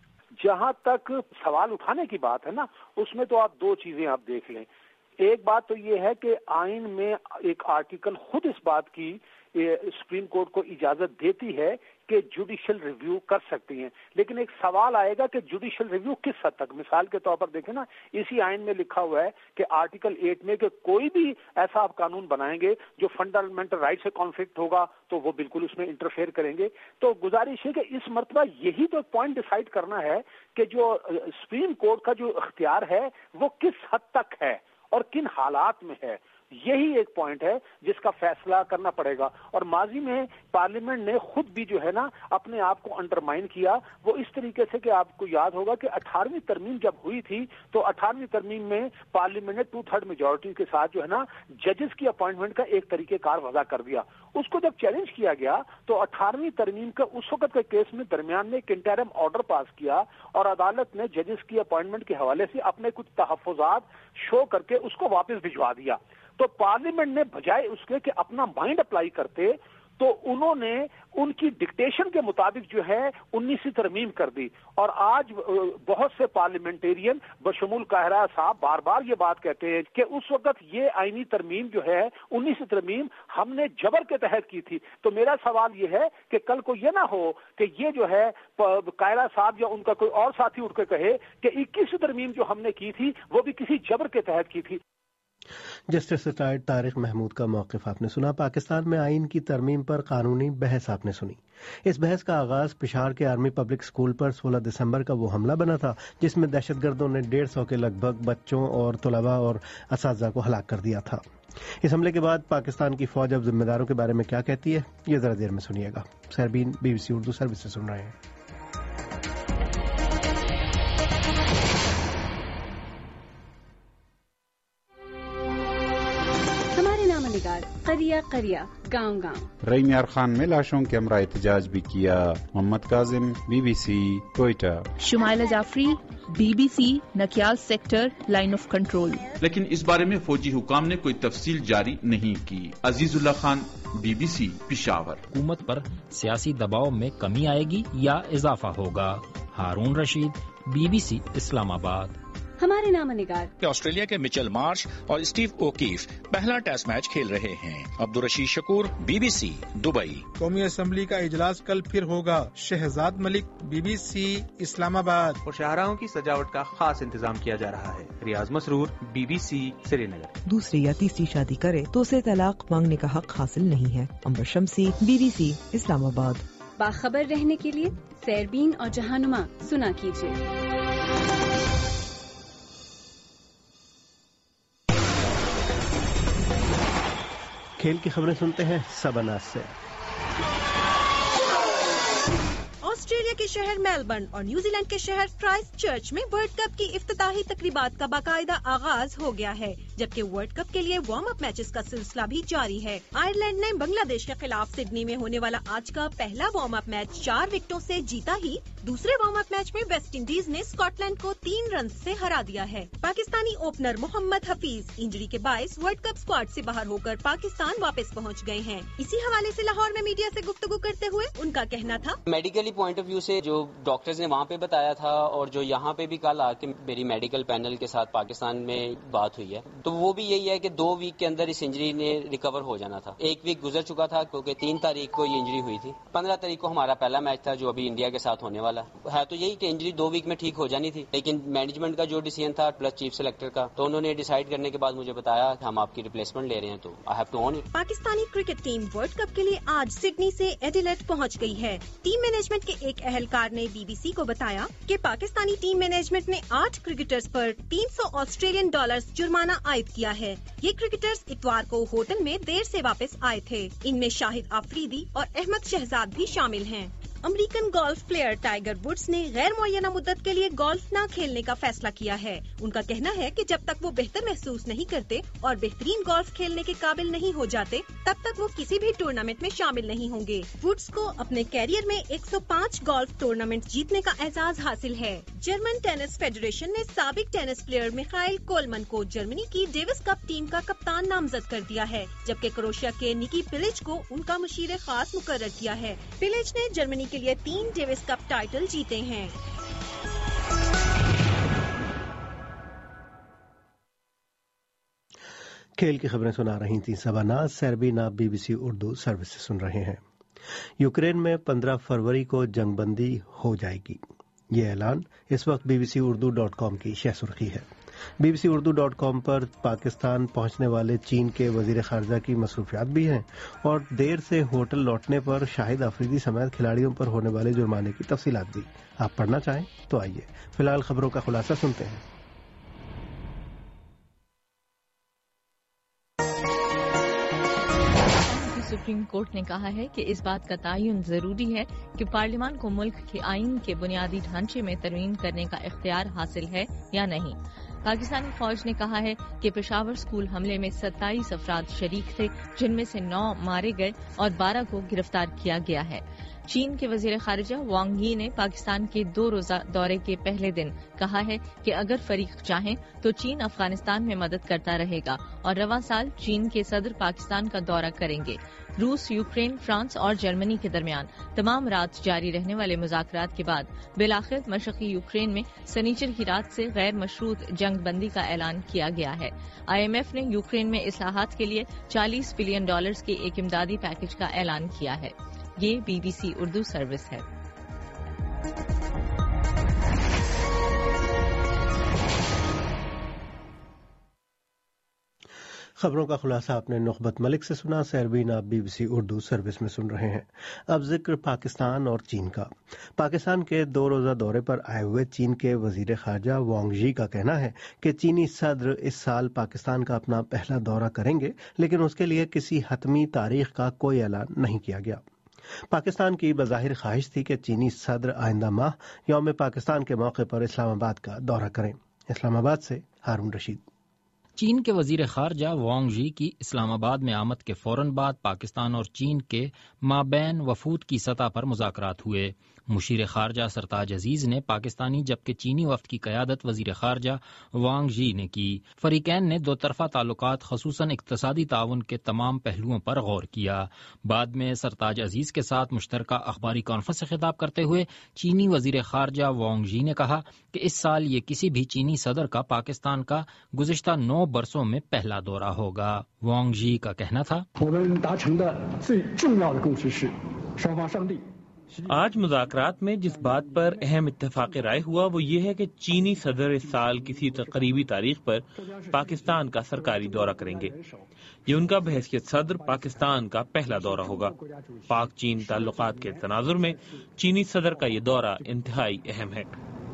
جہاں تک سوال اٹھانے کی بات ہے نا اس میں تو آپ دو چیزیں آپ دیکھ لیں. ایک بات تو یہ ہے کہ آئین میں ایک آرٹیکل خود اس بات کی سپریم کورٹ کو اجازت دیتی ہے کہ جوڈیشل ریویو کر سکتی ہیں. لیکن ایک سوال آئے گا کہ جوڈیشل ریویو کس حد تک. مثال کے طور پر دیکھیں نا اسی آئین میں لکھا ہوا ہے کہ آرٹیکل ایٹ میں کہ کوئی بھی ایسا آپ قانون بنائیں گے جو فنڈامنٹل رائٹ سے کانفلکٹ ہوگا تو وہ بالکل اس میں انٹرفیئر کریں گے. تو گزارش ہے کہ اس مرتبہ یہی تو پوائنٹ ڈیسائیڈ کرنا ہے کہ جو سپریم کورٹ کا جو اختیار ہے وہ کس حد تک ہے اور کن حالات میں ہے. یہی ایک پوائنٹ ہے جس کا فیصلہ کرنا پڑے گا. اور ماضی میں پارلیمنٹ نے خود بھی جو ہے نا اپنے آپ کو انڈرمائن کیا. وہ اس طریقے سے کہ آپ کو یاد ہوگا کہ اٹھارہویں ترمیم جب ہوئی تھی تو اٹھارہویں ترمیم میں پارلیمنٹ نے ٹو تھرڈ میجورٹی کے ساتھ جو ہے نا ججز کی اپوائنٹمنٹ کا ایک طریقہ کار وضع کر دیا. اس کو جب چیلنج کیا گیا تو اٹھارہویں ترمیم کا اس وقت کے کیس میں درمیان میں ایک انٹرم آرڈر پاس کیا اور عدالت نے ججز کی اپوائنٹمنٹ کے حوالے سے اپنے کچھ تحفظات شو کر کے اس کو واپس بھجوا دیا. تو پارلیمنٹ نے بجائے اس کے کہ اپنا مائنڈ اپلائی کرتے تو انہوں نے ان کی ڈکٹیشن کے مطابق جو ہے انیسویں ترمیم کر دی. اور آج بہت سے پارلیمنٹیرین بشمول قاہرہ صاحب بار بار یہ بات کہتے ہیں کہ اس وقت یہ آئینی ترمیم جو ہے انیسویں ترمیم ہم نے جبر کے تحت کی تھی. تو میرا سوال یہ ہے کہ کل کو یہ نہ ہو کہ یہ جو ہے قاہرہ صاحب یا ان کا کوئی اور ساتھی اٹھ کے کہے کہ اکیسویں ترمیم جو ہم نے کی تھی وہ بھی کسی جبر کے تحت کی تھی. جسٹس ریٹائرڈ طارق محمود کا موقف آپ نے سنا. پاکستان میں آئین کی ترمیم پر قانونی بحث آپ نے سنی. اس بحث کا آغاز پشاور کے آرمی پبلک اسکول پر سولہ دسمبر کا وہ حملہ بنا تھا جس میں دہشت گردوں نے ڈیڑھ سو کے لگ بھگ بچوں اور طلباء اور اساتذہ کو ہلاک کر دیا تھا. اس حملے کے بعد پاکستان کی فوج اب ذمہ داروں کے بارے میں کیا کہتی ہے یہ ذرا دیر میں سنیے گا. Sairbeen B B C Urdu service سے سن رہے ہیں. قریہ قریہ گاؤں گاؤں. رحیم یار خان میں لاشوں کے ہمراہ احتجاج بھی کیا. Muhammad Kazim B B C Quetta. Shumaila Jafri B B C Nikyal sector line of control. لیکن اس بارے میں فوجی حکام نے کوئی تفصیل جاری نہیں کی. Azizullah Khan B B C Peshawar. حکومت پر سیاسی دباؤ میں کمی آئے گی یا اضافہ ہوگا؟ Haroon Rashid B B C Islamabad. ہمارے نام نگار کہ آسٹریلیا کے مچل مارش اور اسٹیو اوکیف پہلا ٹیسٹ میچ کھیل رہے ہیں. Abdul Rashid Shakoor B B C Dubai. قومی اسمبلی کا اجلاس کل پھر ہوگا. Shahzad Malik B B C Islamabad. اور شاہراہوں کی سجاوٹ کا خاص انتظام کیا جا رہا ہے. Riaz Masroor B B C Srinagar. دوسری یا تیسری شادی کرے تو اسے طلاق مانگنے کا حق حاصل نہیں ہے. امبر شمسی بی بی سی اسلام آباد. باخبر رہنے کے لیے سیربین اور جہانما سنا کیجیے. کھیل کی خبریں سنتے ہیں سباناز سے. آسٹریلیا کے شہر میلبرن اور نیوزی لینڈ کے شہر کرائسٹ چرچ میں ورلڈ کپ کی افتتاحی تقریبات کا باقاعدہ آغاز ہو گیا ہے جبکہ ورلڈ کپ کے لیے وارم اپ میچز کا سلسلہ بھی جاری ہے. آئرلینڈ نے بنگلہ دیش کے خلاف سڈنی میں ہونے والا آج کا پہلا وارم اپ میچ چار وکٹوں سے جیتا ہی دوسرے وارم اپ میچ میں ویسٹ انڈیز نے اسکاٹ لینڈ کو تین رنز سے ہرا دیا ہے. پاکستانی اوپنر محمد حفیظ انجری کے باعث ورلڈ کپ اسکواڈ سے باہر ہو کر پاکستان واپس پہنچ گئے ہیں. اسی حوالے سے لاہور میں میڈیا سے گفتگو کرتے ہوئے ان کا کہنا تھا میڈیکلی پوائنٹ آف ویو سے جو ڈاکٹرز نے وہاں پہ بتایا تھا اور جو یہاں پہ بھی کل آ کے میری میڈیکل پینل کے ساتھ پاکستان میں بات ہوئی ہے تو وہ بھی یہی ہے کہ دو ویک کے اندر اس انجری نے ریکور ہو جانا تھا. ایک ویک گزر چکا تھا کیونکہ تین تاریخ کو یہ انجری ہوئی تھی. پندرہ تاریخ کو ہمارا پہلا میچ تھا جو ابھی انڈیا کے ساتھ ہونے والا ہے. تو یہی کہ انجری دو ویک میں ٹھیک ہو جانی تھی لیکن مینجمنٹ کا جو ڈیسیژن تھا پلس چیف سلیکٹر کا تو انہوں نے ڈیسائیڈ کرنے کے بعد مجھے بتایا کہ ہم آپ کی ریپلیسمنٹ لے رہے ہیں تو I have to own it. Pakistani cricket team world cup کے لیے آج سڈنی سے ایڈیلیڈ پہنچ گئی ہے. ٹیم مینجمنٹ کے ایک اہلکار نے بی بی سی کو بتایا کہ پاکستانی ٹیم مینجمنٹ نے آٹھ کرکٹرز پر تین سو آسٹریلین ڈالرز جرمانہ عائد کیا ہے. یہ کرکٹرز اتوار کو ہوٹل میں دیر سے واپس آئے تھے. ان میں شاہد آفریدی اور احمد شہزاد بھی شامل ہیں. American golf player Tiger Woods نے غیر معینہ مدت کے لیے گولف نہ کھیلنے کا فیصلہ کیا ہے. ان کا کہنا ہے کہ جب تک وہ بہتر محسوس نہیں کرتے اور بہترین گولف کھیلنے کے قابل نہیں ہو جاتے تب تک وہ کسی بھی ٹورنامنٹ میں شامل نہیں ہوں گے. وڈز کو اپنے کیریئر میں ایک سو پانچ گولف ٹورنامنٹ جیتنے کا اعزاز حاصل ہے. جرمن ٹینس فیڈریشن نے سابق ٹینس پلیئر میخائل کولمن کو جرمنی کی ڈیوس کپ ٹیم کا کپتان نامزد کر دیا ہے جبکہ کروشیا کے نکی پلیج کو ان کا مشیر خاص مقرر کیا ہے. پلیج نے جرمنی کے لیے تین ڈیوس کپ ٹائٹل جیتے ہیں. کھیل کی خبریں سنا رہی تھیں سباناز. سربین آپ B B C Urdu service سے سن رہے ہیں. یوکرین میں پندرہ فروری کو جنگ بندی ہو جائے گی. یہ اعلان اس وقت B B C Urdu dot com کی شہ سرخی ہے. B B C Urdu dot com پر پاکستان پہنچنے والے چین کے وزیر خارجہ کی مصروفیات بھی ہیں اور دیر سے ہوٹل لوٹنے پر شاہد آفریدی سمیت کھلاڑیوں پر ہونے والے جرمانے کی تفصیلات بھی. آپ پڑھنا چاہیں تو آئیے فی الحال خبروں کا خلاصہ سنتے ہیں. سپریم کورٹ نے کہا ہے کہ اس بات کا تعین ضروری ہے کہ پارلیمان کو ملک کے آئین کے بنیادی ڈھانچے میں ترمیم کرنے کا اختیار حاصل ہے یا نہیں. پاکستانی فوج نے کہا ہے کہ پشاور اسکول حملے میں ستائیس افراد شریک تھے، جن میں سے نو مارے گئے اور بارہ کو گرفتار کیا گیا ہے۔ چین کے وزیر خارجہ وانگ یی نے پاکستان کے دو روزہ دورے کے پہلے دن کہا ہے کہ اگر فریق چاہیں تو چین افغانستان میں مدد کرتا رہے گا اور رواں سال چین کے صدر پاکستان کا دورہ کریں گے۔ روس، یوکرین، فرانس اور جرمنی کے درمیان تمام رات جاری رہنے والے مذاکرات کے بعد بالآخر مشرقی یوکرین میں سنیچر کی رات سے غیر مشروط جنگ بندی کا اعلان کیا گیا ہے۔ آئی ایم ایف نے یوکرین میں اصلاحات کے لیے چالیس بلین ڈالرز کے ایک امدادی پیکج کا اعلان کیا ہے۔ یہ B B C Urdu service ہے۔ خبروں کا خلاصہ آپ نے نخبت ملک سے سنا، سیربین آپ B B C Urdu service میں سن رہے ہیں۔ اب ذکر پاکستان اور چین کا۔ پاکستان کے دو روزہ دورے پر آئے ہوئے چین کے وزیر خارجہ وانگ یی کا کہنا ہے کہ چینی صدر اس سال پاکستان کا اپنا پہلا دورہ کریں گے، لیکن اس کے لیے کسی حتمی تاریخ کا کوئی اعلان نہیں کیا گیا۔ پاکستان کی بظاہر خواہش تھی کہ چینی صدر آئندہ ماہ یوم پاکستان کے موقع پر اسلام آباد کا دورہ کریں۔ اسلام آباد سے ہارون رشید۔ چین کے وزیر خارجہ وانگ یی کی اسلام آباد میں آمد کے فوراً بعد پاکستان اور چین کے مابین وفود کی سطح پر مذاکرات ہوئے۔ مشیر خارجہ سرتاج عزیز نے پاکستانی جبکہ چینی وفد کی قیادت وزیر خارجہ وانگ یی نے کی۔ فریقین نے دو طرفہ تعلقات خصوصاً اقتصادی تعاون کے تمام پہلوؤں پر غور کیا۔ بعد میں سرتاج عزیز کے ساتھ مشترکہ اخباری کانفرنس سے خطاب کرتے ہوئے چینی وزیر خارجہ وانگ یی نے کہا کہ اس سال یہ کسی بھی چینی صدر کا پاکستان کا گزشتہ نو برسوں میں پہلا دورہ ہوگا۔ وانگ یی کا کہنا تھا، آج مذاکرات میں جس بات پر اہم اتفاق رائے ہوا وہ یہ ہے کہ چینی صدر اس سال کسی قریبی تاریخ پر پاکستان کا سرکاری دورہ کریں گے۔ یہ ان کا بحیثیت صدر پاکستان کا پہلا دورہ ہوگا۔ پاک چین تعلقات کے تناظر میں چینی صدر کا یہ دورہ انتہائی اہم ہے۔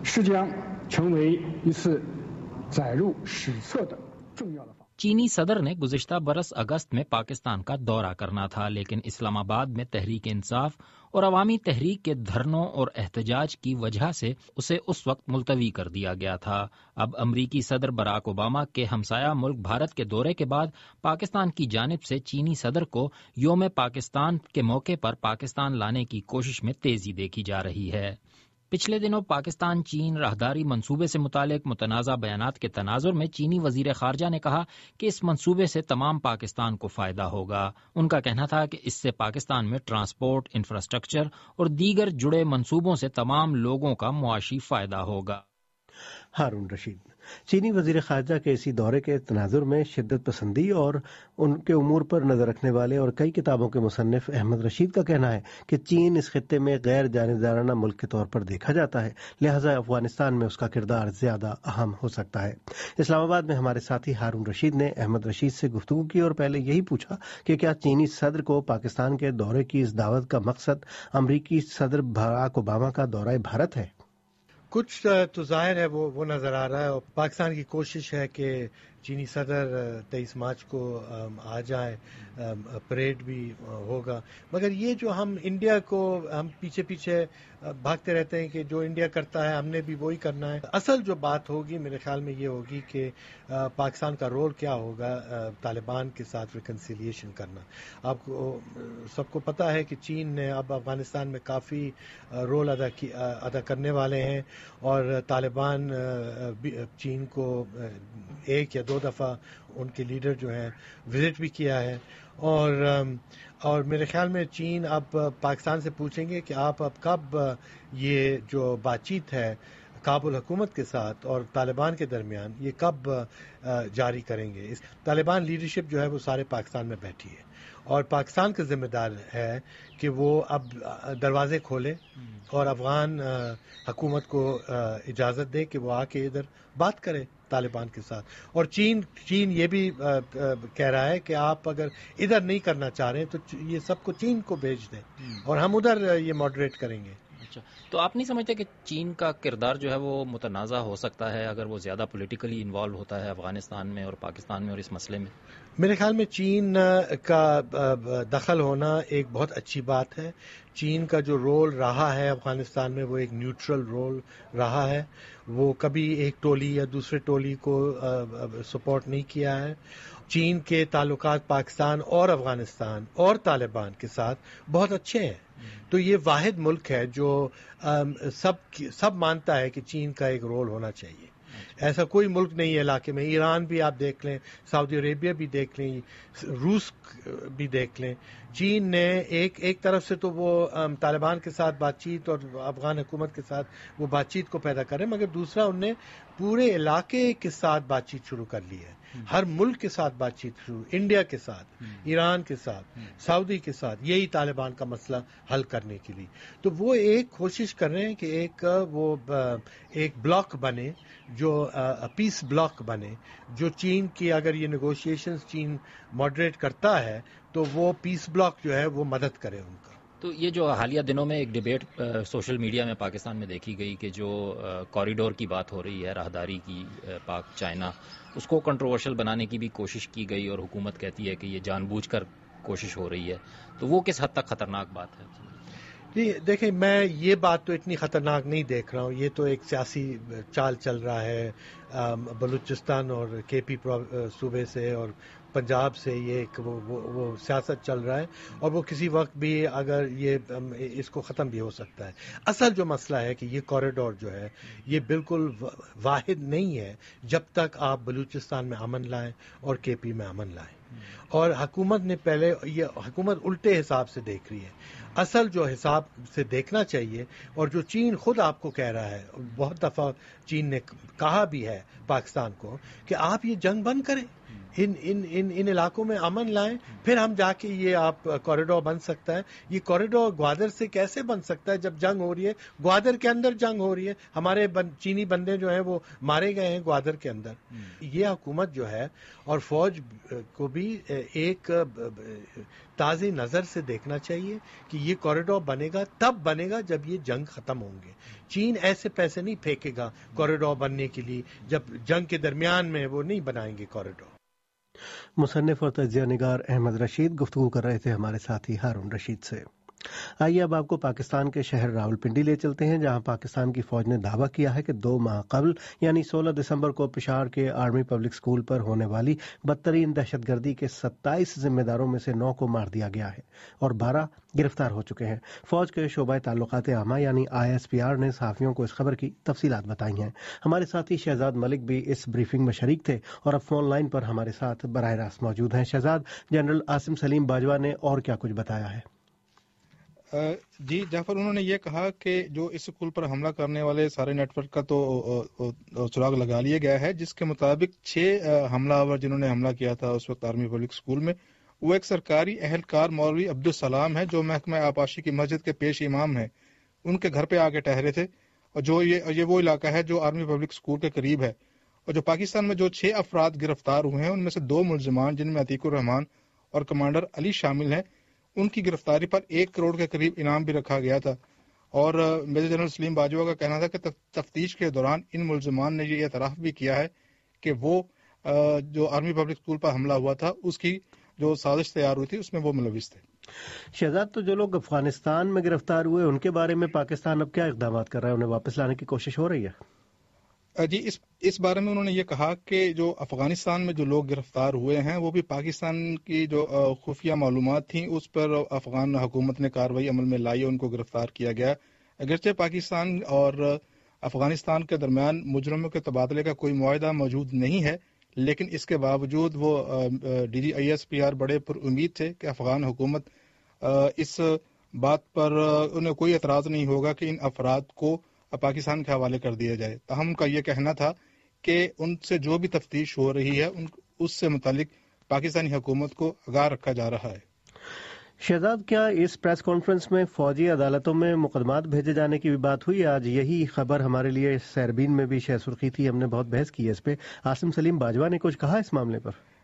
چینی صدر نے گزشتہ برس اگست میں پاکستان کا دورہ کرنا تھا، لیکن اسلام آباد میں تحریک انصاف اور عوامی تحریک کے دھرنوں اور احتجاج کی وجہ سے اسے اس وقت ملتوی کر دیا گیا تھا۔ اب امریکی صدر براک اوباما کے ہمسایہ ملک بھارت کے دورے کے بعد پاکستان کی جانب سے چینی صدر کو یوم پاکستان کے موقع پر پاکستان لانے کی کوشش میں تیزی دیکھی جا رہی ہے۔ پچھلے دنوں پاکستان چین راہداری منصوبے سے متعلق متنازع بیانات کے تناظر میں چینی وزیر خارجہ نے کہا کہ اس منصوبے سے تمام پاکستان کو فائدہ ہوگا۔ ان کا کہنا تھا کہ اس سے پاکستان میں ٹرانسپورٹ، انفراسٹرکچر اور دیگر جڑے منصوبوں سے تمام لوگوں کا معاشی فائدہ ہوگا۔ ہارون رشید۔ چینی وزیر خارجہ کے اسی دورے کے تناظر میں شدت پسندی اور ان کے امور پر نظر رکھنے والے اور کئی کتابوں کے مصنف احمد رشید کا کہنا ہے کہ چین اس خطے میں غیر جانبدارانہ ملک کے طور پر دیکھا جاتا ہے، لہذا افغانستان میں اس کا کردار زیادہ اہم ہو سکتا ہے۔ اسلام آباد میں ہمارے ساتھی ہارون رشید نے احمد رشید سے گفتگو کی اور پہلے یہی پوچھا کہ کیا چینی صدر کو پاکستان کے دورے کی اس دعوت کا مقصد امریکی صدر باراک اوباما کا دورہ بھارت ہے؟ کچھ تو ظاہر ہے وہ وہ نظر آ رہا ہے، اور پاکستان کی کوشش ہے کہ چینی صدر تیئیس مارچ کو آ جائے، پریڈ بھی ہوگا، مگر یہ جو ہم انڈیا کو ہم پیچھے پیچھے بھاگتے رہتے ہیں کہ جو انڈیا کرتا ہے ہم نے بھی وہی کرنا ہے۔ اصل جو بات ہوگی میرے خیال میں یہ ہوگی کہ پاکستان کا رول کیا ہوگا طالبان کے ساتھ ریکنسیلیشن کرنا۔ آپ کو سب کو پتہ ہے کہ چین نے اب افغانستان میں کافی رول ادا کی ادا کرنے والے ہیں، اور طالبان چین کو ایک یا دو دفعہ ان کے لیڈر جو ہیں وزٹ بھی کیا ہے، اور اور میرے خیال میں چین اب پاکستان سے پوچھیں گے کہ آپ اب کب یہ جو بات چیت ہے کابل حکومت کے ساتھ اور طالبان کے درمیان یہ کب جاری کریں گے۔ اس طالبان لیڈرشپ جو ہے وہ سارے پاکستان میں بیٹھی ہے، اور پاکستان کا ذمہ دار ہے کہ وہ اب دروازے کھولے اور افغان حکومت کو اجازت دے کہ وہ آ کے ادھر بات کرے طالبان کے ساتھ۔ اور چین چین یہ بھی کہہ رہا ہے کہ آپ اگر ادھر نہیں کرنا چاہ رہے تو یہ سب کو چین کو بھیج دیں اور ہم ادھر یہ ماڈریٹ کریں گے۔ تو آپ نہیں سمجھتے کہ چین کا کردار جو ہے وہ متنازع ہو سکتا ہے اگر وہ زیادہ پولیٹیکلی انوالو ہوتا ہے افغانستان میں اور پاکستان میں اور اس مسئلے میں؟ میرے خیال میں چین کا دخل ہونا ایک بہت اچھی بات ہے. چین کا جو رول رہا ہے افغانستان میں وہ ایک نیوٹرل رول رہا ہے. وہ کبھی ایک ٹولی یا دوسرے ٹولی کو سپورٹ نہیں کیا ہے. چین کے تعلقات پاکستان اور افغانستان اور طالبان کے ساتھ بہت اچھے ہیں. تو یہ واحد ملک ہے جو سب سب مانتا ہے کہ چین کا ایک رول ہونا چاہیے. ایسا کوئی ملک نہیں ہے علاقے میں. ایران بھی آپ دیکھ لیں, سعودی عربیہ بھی دیکھ لیں, روس بھی دیکھ لیں. چین نے ایک ایک طرف سے تو وہ طالبان کے ساتھ بات چیت اور افغان حکومت کے ساتھ وہ بات چیت کو پیدا کرے, مگر دوسرا انہوں نے پورے علاقے کے ساتھ بات چیت شروع کر لی ہے. ہر ملک کے ساتھ بات چیت شروع, انڈیا کے ساتھ, ایران کے ساتھ, سعودی کے ساتھ, یہی طالبان کا مسئلہ حل کرنے کے لیے. تو وہ ایک کوشش کر رہے ہیں کہ ایک وہ ایک بلاک بنے جو پیس بلاک بنے, جو چین کی اگر یہ نیگوشیشنز چین ماڈریٹ کرتا ہے تو وہ پیس بلاک جو ہے وہ مدد کرے ان کا. تو یہ جو حالیہ دنوں میں ایک ڈیبیٹ سوشل میڈیا میں پاکستان میں دیکھی گئی کہ جو کوریڈور کی بات ہو رہی ہے, راہداری کی پاک چائنا, اس کو کنٹروورشل بنانے کی بھی کوشش کی گئی اور حکومت کہتی ہے کہ یہ جان بوجھ کر کوشش ہو رہی ہے. تو وہ کس حد تک خطرناک بات ہے؟ جی دیکھیں, میں یہ بات تو اتنی خطرناک نہیں دیکھ رہا ہوں. یہ تو ایک سیاسی چال چل رہا ہے بلوچستان اور کے پی صوبے سے اور پنجاب سے. یہ ایک وہ, وہ, وہ سیاست چل رہا ہے اور وہ کسی وقت بھی اگر یہ اس کو ختم بھی ہو سکتا ہے. اصل جو مسئلہ ہے کہ یہ کوریڈور جو ہے یہ بالکل واحد نہیں ہے جب تک آپ بلوچستان میں امن لائیں اور کے پی میں امن لائیں. اور حکومت نے پہلے یہ حکومت الٹے حساب سے دیکھ رہی ہے. اصل جو حساب سے دیکھنا چاہیے, اور جو چین خود آپ کو کہہ رہا ہے, بہت دفعہ چین نے کہا بھی ہے پاکستان کو کہ آپ یہ جنگ بند کریں, ان ان ان ان علاقوں میں امن لائیں, پھر ہم جا کے یہ آپ کوریڈور بن سکتا ہے. یہ کوریڈور گوادر سے کیسے بن سکتا ہے جب جنگ ہو رہی ہے؟ گوادر کے اندر جنگ ہو رہی ہے, ہمارے چینی بندے جو ہیں وہ مارے گئے ہیں گوادر کے اندر. یہ حکومت جو ہے اور فوج کو بھی ایک تازی نظر سے دیکھنا چاہیے کہ یہ کوریڈور بنے گا تب بنے گا جب یہ جنگ ختم ہوں گے. چین ایسے پیسے نہیں پھینکے گا کوریڈور بننے کے لیے جب جنگ کے درمیان میں وہ نہیں بنائیں گے کوریڈور. مصنف اور تجزیہ نگار احمد رشید گفتگو کر رہے تھے ہمارے ساتھی ہارون رشید سے. آئیے اب آپ کو پاکستان کے شہر راولپنڈی لے چلتے ہیں, جہاں پاکستان کی فوج نے دعویٰ کیا ہے کہ دو ماہ قبل یعنی سولہ دسمبر کو پشاور کے آرمی پبلک اسکول پر ہونے والی بدترین دہشت گردی کے ستائیس ذمہ داروں میں سے نو کو مار دیا گیا ہے اور بارہ گرفتار ہو چکے ہیں. فوج کے شعبہ تعلقات عامہ یعنی آئی ایس پی آر نے صحافیوں کو اس خبر کی تفصیلات بتائی ہیں. ہمارے ساتھی شہزاد ملک بھی اس بریفنگ میں شریک تھے اور اب فون لائن پر ہمارے ساتھ براہ راست موجود ہیں. شہزاد, جنرل عاصم سلیم باجوہ نے اور کیا کچھ بتایا ہے؟ جی جعفر, انہوں نے یہ کہا کہ جو اس اسکول پر حملہ کرنے والے سارے نیٹ ورک کا تو سراغ لگا لیا گیا ہے, جس کے مطابق چھ حملہ آور جنہوں نے حملہ کیا تھا اس وقت آرمی پبلک اسکول میں, وہ ایک سرکاری اہلکار مولوی عبدالسلام ہے جو محکمہ آبپاشی کی مسجد کے پیش امام ہیں. ان کے گھر پہ آ کے ٹہرے تھے, اور جو یہ یہ وہ علاقہ ہے جو آرمی پبلک اسکول کے قریب ہے. اور جو پاکستان میں جو چھ افراد گرفتار ہوئے ہیں ان میں سے دو ملزمان جن میں عتیق الرحمان اور کمانڈر علی شامل ہیں, ان کی گرفتاری پر ایک کروڑ کے قریب انعام بھی رکھا گیا تھا. اور میجر جنرل سلیم باجوہ کا کہنا تھا کہ تفتیش کے دوران ان ملزمان نے یہ اعتراف بھی کیا ہے کہ وہ جو آرمی پبلک اسکول پر حملہ ہوا تھا اس کی جو سازش تیار ہوئی تھی اس میں وہ ملوث تھے. شہزاد, تو جو لوگ افغانستان میں گرفتار ہوئے ان کے بارے میں پاکستان اب کیا اقدامات کر رہا ہے؟ انہیں واپس لانے کی کوشش ہو رہی ہے؟ جی اس اس بارے میں انہوں نے یہ کہا کہ جو افغانستان میں جو لوگ گرفتار ہوئے ہیں وہ بھی پاکستان کی جو خفیہ معلومات تھیں اس پر افغان حکومت نے کارروائی عمل میں لائی, ان کو گرفتار کیا گیا. اگرچہ پاکستان اور افغانستان کے درمیان مجرموں کے تبادلے کا کوئی معاہدہ موجود نہیں ہے, لیکن اس کے باوجود وہ D G I S P R بڑے پر امید تھے کہ افغان حکومت اس بات پر انہیں کوئی اعتراض نہیں ہوگا کہ ان افراد کو پاکستان کے حوالے کر دیا جائے. تاہم ان کا یہ کہنا تھا کہ ان سے جو بھی تفتیش ہو رہی ہے ان اس سے متعلق پاکستانی حکومت کو آگاہ رکھا جا رہا ہے. شہزاد, کیا اس پریس کانفرنس میں فوجی عدالتوں میں مقدمات بھیجے جانے کی بھی بات ہوئی؟ آج یہی خبر ہمارے لیے سیربین میں بھی شہ سرخی تھی, ہم نے بہت بحث کی ہے اس پہ. عاصم سلیم باجوہ نے کچھ کہا اس معاملے پر؟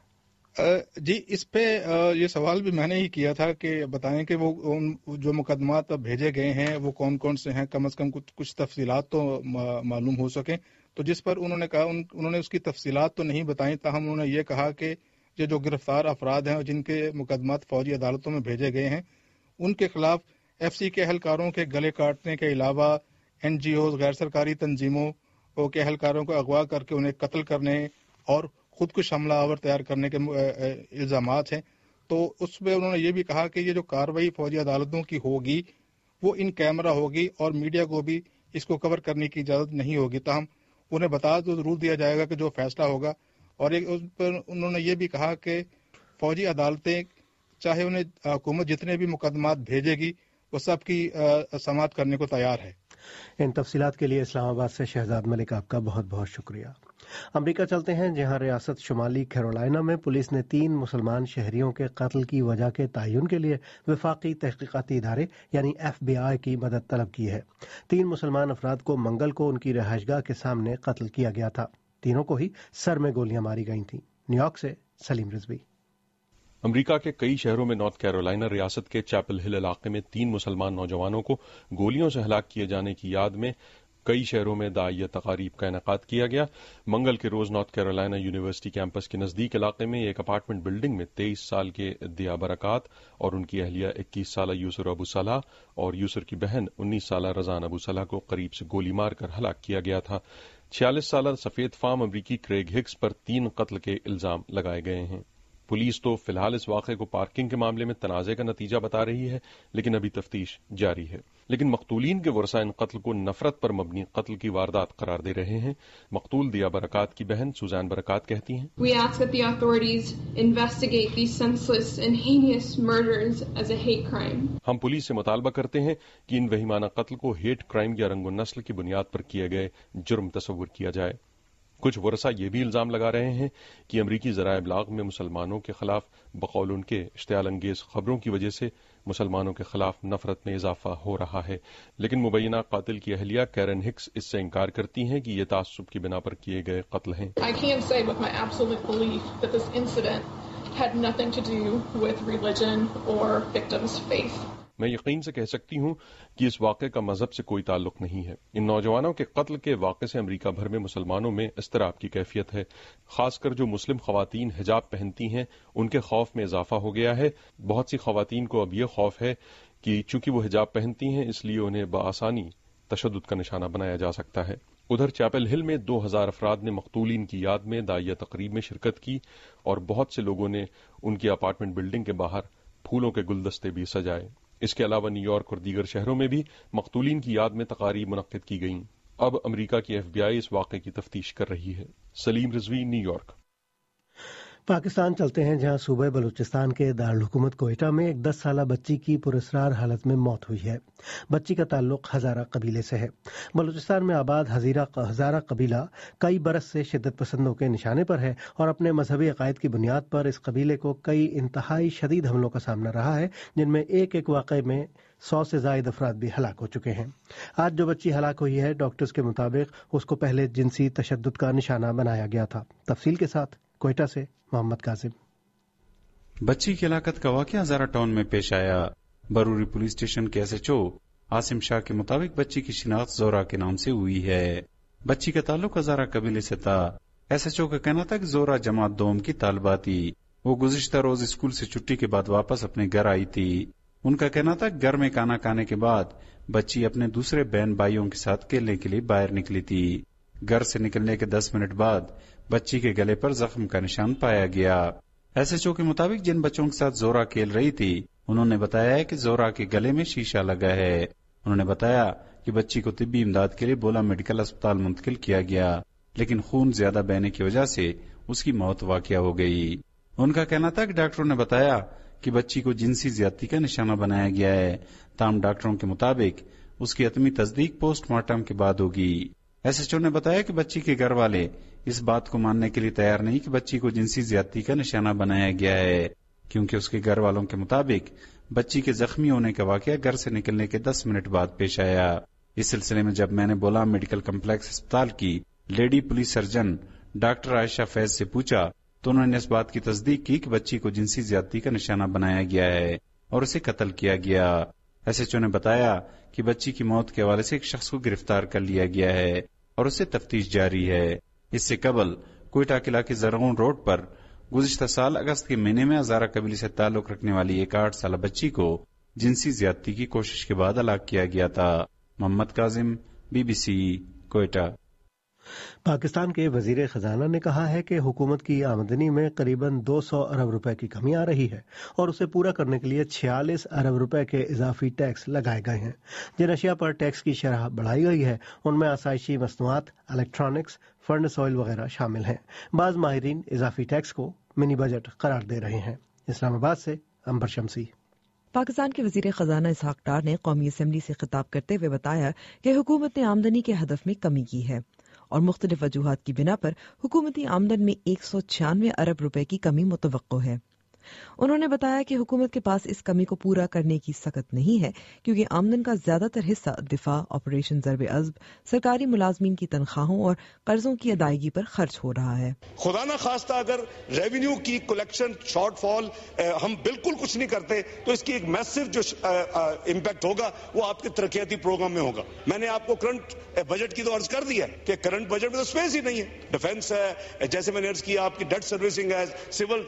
جی اس پہ یہ سوال بھی میں نے ہی کیا تھا کہ بتائیں کہ وہ جو مقدمات بھیجے گئے ہیں وہ کون کون سے ہیں، کم از کم کچھ کچھ تفصیلات تو معلوم ہو سکیں. تو جس پر انہوں نے کہا انہوں نے اس کی تفصیلات تو نہیں بتائیں، تاہم انہوں نے یہ کہا کہ یہ جو گرفتار افراد ہیں اور جن کے مقدمات فوجی عدالتوں میں بھیجے گئے ہیں ان کے خلاف ایف سی کے اہلکاروں کے گلے کاٹنے کے علاوہ این جی اوز، غیر سرکاری تنظیموں کے اہلکاروں کو اغوا کر کے انہیں قتل کرنے اور خود کش حملہ آور تیار کرنے کے الزامات ہیں. تو اس میں انہوں نے یہ بھی کہا کہ یہ جو کارروائی فوجی عدالتوں کی ہوگی وہ ان کیمرہ ہوگی اور میڈیا کو بھی اس کو کور کرنے کی اجازت نہیں ہوگی، تاہم انہیں بتا تو ضرور دیا جائے گا کہ جو فیصلہ ہوگا. اور ایک اس پر انہوں نے یہ بھی کہا کہ فوجی عدالتیں چاہے انہیں حکومت جتنے بھی مقدمات بھیجے گی وہ سب کی سماعت کرنے کو تیار ہے. ان تفصیلات کے لیے اسلام آباد سے شہزاد ملک آپ کا بہت بہت شکریہ. امریکہ چلتے ہیں، جہاں ریاست شمالی کیرولائنا میں پولیس نے تین مسلمان شہریوں کے قتل کی وجہ کے تعین کے لیے وفاقی تحقیقاتی ادارے یعنی ایف بی آئی کی مدد طلب کی ہے. تین مسلمان افراد کو منگل کو ان کی رہائش گاہ کے سامنے قتل کیا گیا تھا. تینوں کو ہی سر میں گولیاں ماری گئی تھیں. نیو یارک سے سلیم رضوی. امریکہ کے کئی شہروں میں نارتھ کیرولائنا ریاست کے چیپل ہل علاقے میں تین مسلمان نوجوانوں کو گولیوں سے ہلاک کیے جانے کی یاد میں کئی شہروں میں دعائیہ تقاریب کا انعقاد کیا گیا. منگل کے روز نارتھ کیرولائنا یونیورسٹی کیمپس کے نزدیک علاقے میں ایک اپارٹمنٹ بلڈنگ میں تیئیس سال کے دیا برکات اور ان کی اہلیہ اکیس سالہ یوسر ابو صلاح اور یوسر کی بہن انیس سالہ رضان ابو صلاح کو قریب سے گولی مار کر ہلاک کیا گیا تھا. چھیالیس سالہ سفید فام امریکی کریگ ہکس پر تین قتل کے الزام لگائے گئے ہیں. پولیس تو فی الحال اس واقعے کو پارکنگ کے معاملے میں تنازع کا نتیجہ بتا رہی ہے، لیکن ابھی تفتیش جاری ہے. لیکن مقتولین کے ورثاء ان قتل کو نفرت پر مبنی قتل کی واردات قرار دے رہے ہیں. مقتول دیا برکات کی بہن سوزان برکات کہتی ہیں، We ask that the authorities investigate these senseless and heinous murders as a hate crime. ہم پولیس سے مطالبہ کرتے ہیں کہ ان وہیمانہ قتل کو ہیٹ کرائم یا رنگ و نسل کی بنیاد پر کیے گئے جرم تصور کیا جائے. کچھ ورثاء یہ بھی الزام لگا رہے ہیں کہ امریکی ذرائع ابلاغ میں مسلمانوں کے خلاف بقول ان کے اشتعال انگیز خبروں کی وجہ سے مسلمانوں کے خلاف نفرت میں اضافہ ہو رہا ہے. لیکن مبینہ قاتل کی اہلیہ کیرن ہکس اس سے انکار کرتی ہیں کہ یہ تعصب کی بنا پر کیے گئے قتل ہیں. I can't say with my absolute belief that this incident had nothing to do with religion or victims' faith. میں یقین سے کہہ سکتی ہوں کہ اس واقعے کا مذہب سے کوئی تعلق نہیں ہے. ان نوجوانوں کے قتل کے واقعے سے امریکہ بھر میں مسلمانوں میں اضطراب کی کیفیت ہے. خاص کر جو مسلم خواتین حجاب پہنتی ہیں ان کے خوف میں اضافہ ہو گیا ہے. بہت سی خواتین کو اب یہ خوف ہے کہ چونکہ وہ حجاب پہنتی ہیں اس لیے انہیں بآسانی تشدد کا نشانہ بنایا جا سکتا ہے. ادھر چیپل ہل میں دو ہزار افراد نے مقتولین کی یاد میں دعائیہ تقریب میں شرکت کی اور بہت سے لوگوں نے ان کی اپارٹمنٹ بلڈنگ کے باہر پھولوں کے گلدستے بھی سجائے. اس کے علاوہ نیو یارک اور دیگر شہروں میں بھی مقتولین کی یاد میں تقاریب منعقد کی گئیں. اب امریکہ کی ایف بی آئی اس واقعے کی تفتیش کر رہی ہے. Salim Rizvi, New York. پاکستان چلتے ہیں، جہاں صوبہ بلوچستان کے دارالحکومت کوئٹہ میں ایک دس سالہ بچی کی پراسرار حالت میں موت ہوئی ہے. بچی کا تعلق ہزارہ قبیلے سے ہے. بلوچستان میں آباد ہزارہ قبیلہ کئی برس سے شدت پسندوں کے نشانے پر ہے اور اپنے مذہبی عقائد کی بنیاد پر اس قبیلے کو کئی انتہائی شدید حملوں کا سامنا رہا ہے، جن میں ایک ایک واقعے میں سو سے زائد افراد بھی ہلاک ہو چکے ہیں. آج جو بچی ہلاک ہوئی ہے، ڈاکٹرز کے مطابق اس کو پہلے جنسی تشدد کا نشانہ بنایا گیا تھا. تفصیل کے ساتھ کوئٹہ سے محمد قاسم. بچی کی ہلاکت کا واقعہ ہزارہ ٹاؤن میں پیش آیا. بروری پولیس اسٹیشن کے S H O Asim Shah کے مطابق بچی کی شناخت زورا کے نام سے ہوئی ہے. بچی کا تعلق ہزارہ قبیلے سے تھا. ایس ایچ او کا کہنا تھا کہ زورا جماعت دوم کی طالبہ تھی. وہ گزشتہ روز اسکول سے چھٹی کے بعد واپس اپنے گھر آئی تھی. ان کا کہنا تھا گھر میں کھانا کھانے کے بعد بچی اپنے دوسرے بہن بھائیوں کے ساتھ کھیلنے کے لیے باہر نکلی تھی. گھر سے نکلنے کے دس منٹ بعد بچی کے گلے پر زخم کا نشان پایا گیا. ایس ایچ او کے مطابق جن بچوں کے ساتھ زورا کھیل رہی تھی انہوں نے بتایا ہے کہ زورا کے گلے میں شیشہ لگا ہے. انہوں نے بتایا کہ بچی کو طبی امداد کے لیے بولا میڈیکل اسپتال منتقل کیا گیا، لیکن خون زیادہ بہنے کی وجہ سے اس کی موت واقع ہو گئی. ان کا کہنا تھا کہ ڈاکٹروں نے بتایا کہ بچی کو جنسی زیادتی کا نشانہ بنایا گیا ہے، تاہم ڈاکٹروں کے مطابق اس کی حتمی تصدیق پوسٹ مارٹم کے بعد ہوگی. ایس ایچ او نے بتایا کہ بچی کے گھر والے اس بات کو ماننے کے لیے تیار نہیں کہ بچی کو جنسی زیادتی کا نشانہ بنایا گیا ہے، کیونکہ اس کے گھر والوں کے مطابق بچی کے زخمی ہونے کا واقعہ گھر سے نکلنے کے دس منٹ بعد پیش آیا. اس سلسلے میں جب میں نے بولا میڈیکل کمپلیکس اسپتال کی lady police surgeon doctor Ayesha Faiz سے پوچھا تو انہوں نے اس بات کی تصدیق کی کہ بچی کو جنسی زیادتی کا نشانہ بنایا گیا ہے اور اسے قتل کیا گیا۔ ایس ایچ او نے بتایا کہ بچی کی موت کے حوالے سے ایک شخص کو گرفتار کر لیا گیا ہے اور اسے تفتیش جاری ہے۔ اس سے قبل کوئٹہ قلعہ کے زرغون روڈ پر گزشتہ سال اگست کے مہینے میں ہزارہ قبیلے سے تعلق رکھنے والی ایک آٹھ سالہ بچی کو جنسی زیادتی کی کوشش کے بعد ہلاک کیا گیا تھا۔ Muhammad Kazim, B B C, Quetta. Pakistan کے وزیر خزانہ نے کہا ہے کہ حکومت کی آمدنی میں قریباً دو سو ارب روپے کی کمی آ رہی ہے اور اسے پورا کرنے کے لیے چھیالیس ارب روپے کے اضافی ٹیکس لگائے گئے ہیں۔ جن اشیاء پر ٹیکس کی شرح بڑھائی گئی ہے ان میں آسائشی مصنوعات، الیکٹرانکس، فرنس آئل وغیرہ شامل ہیں۔ بعض ماہرین اضافی ٹیکس کو منی بجٹ قرار دے رہے ہیں۔ اسلام آباد سے عنبر شمسی۔ پاکستان کے وزیر خزانہ اسحاق ڈار نے قومی اسمبلی سے خطاب کرتے ہوئے بتایا کہ حکومت نے آمدنی کے ہدف میں کمی کی ہے اور مختلف وجوہات کی بنا پر حکومتی آمدن میں ایک سو چھیانوے ارب روپے کی کمی متوقع ہے۔ انہوں نے بتایا کہ حکومت کے پاس اس کمی کو پورا کرنے کی سخت نہیں ہے کیونکہ آمدن کا زیادہ تر حصہ دفاع، آپریشن ضرب عضب، سرکاری ملازمین کی تنخواہوں اور قرضوں کی ادائیگی پر خرچ ہو رہا ہے۔ خدا نہ خواستہ اگر ریونیو کی کلیکشن شارٹ فال ہم بالکل کچھ نہیں کرتے تو اس کی ایک میسو جو امپیکٹ ہوگا وہ آپ کے ترقیاتی پروگرام میں ہوگا۔ میں نے آپ کو کرنٹ بجٹ کی تو عرض کر دیا کہ کرنٹ بجٹ میں تو اسپیس ہی نہیں ہے۔ ڈیفنس ہے، جیسے میں نے عرض کیا، آپ کی ڈیٹ سروسنگ ہے، سول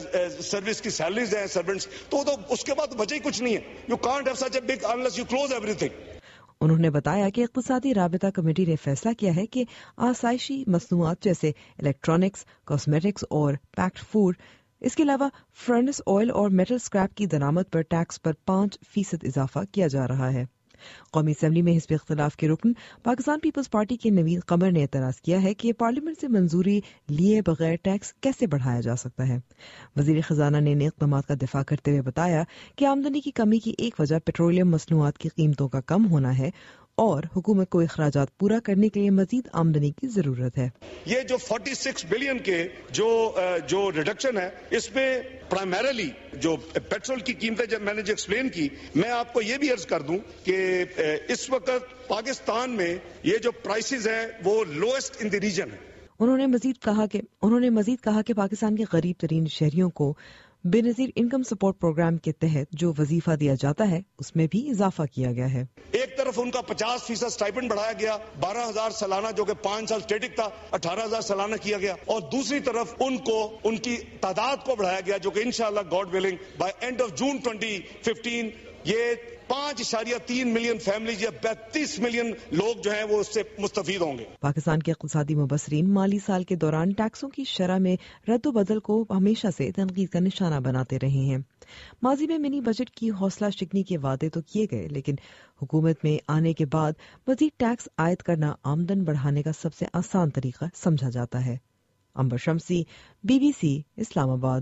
سروس کی سیلریز ہیں سرونٹس، تو اس کے بعد بچے ہی کچھ نہیں ہے۔ You can't have such a big unless you close everything. انہوں نے بتایا کہ اقتصادی رابطہ کمیٹی نے فیصلہ کیا ہے کہ آسائشی مصنوعات جیسے الیکٹرانکس، کاسمیٹکس اور پیکڈ فوڈ، اس کے علاوہ فرنس آئل اور میٹل اسکریپ کی درآمد پر ٹیکس پر پانچ فیصد اضافہ کیا جا رہا ہے۔ قومی اسمبلی میں حزب اختلاف کے رکن پاکستان پیپلز پارٹی کے نوید قمر نے اعتراض کیا ہے کہ پارلیمنٹ سے منظوری لیے بغیر ٹیکس کیسے بڑھایا جا سکتا ہے۔ وزیر خزانہ نے ان اقدامات کا دفاع کرتے ہوئے بتایا کہ آمدنی کی کمی کی ایک وجہ پیٹرولیم مصنوعات کی قیمتوں کا کم ہونا ہے اور حکومت کو اخراجات پورا کرنے کے لیے مزید آمدنی کی ضرورت ہے۔ یہ جو چھیالیس بلین کے جو جو ریڈکشن ہے، اس میں پرائمریلی جو پیٹرول کی قیمتیں جب میں نے جو ایکسپلین کی، میں آپ کو یہ بھی عرض کر دوں کہ اس وقت پاکستان میں یہ جو پرائسز ہیں وہ لوئسٹ ان دی ریجن ہے۔ انہوں نے مزید کہا کہ انہوں نے مزید کہا کہ پاکستان کے غریب ترین شہریوں کو بے نظیر انکم سپورٹ پروگرام کے تحت جو وظیفہ دیا جاتا ہے اس میں بھی اضافہ کیا گیا ہے۔ ایک طرف ان کا پچاس فیصد اسٹائپنڈ بڑھایا گیا، بارہ ہزار سالانہ جو کہ پانچ سال اسٹیٹک تھا، اٹھارہ ہزار سالانہ کیا گیا، اور دوسری طرف ان کو ان کی تعداد کو بڑھایا گیا جو کہ انشاءاللہ God willing by end of June twenty fifteen یہ پانچ اشاریہ تین ملین فیملیز یا بتیس ملین لوگ جو ہیں وہ اس سے مستفید ہوں گے۔ پاکستان کے اقتصادی مبصرین مالی سال کے دوران ٹیکسوں کی شرح میں رد و بدل کو ہمیشہ سے تنقید کا نشانہ بناتے رہے ہیں۔ ماضی میں منی بجٹ کی حوصلہ شکنی کے وعدے تو کیے گئے، لیکن حکومت میں آنے کے بعد مزید ٹیکس عائد کرنا آمدن بڑھانے کا سب سے آسان طریقہ سمجھا جاتا ہے۔ عنبر شمسی، بی بی سی، اسلام آباد۔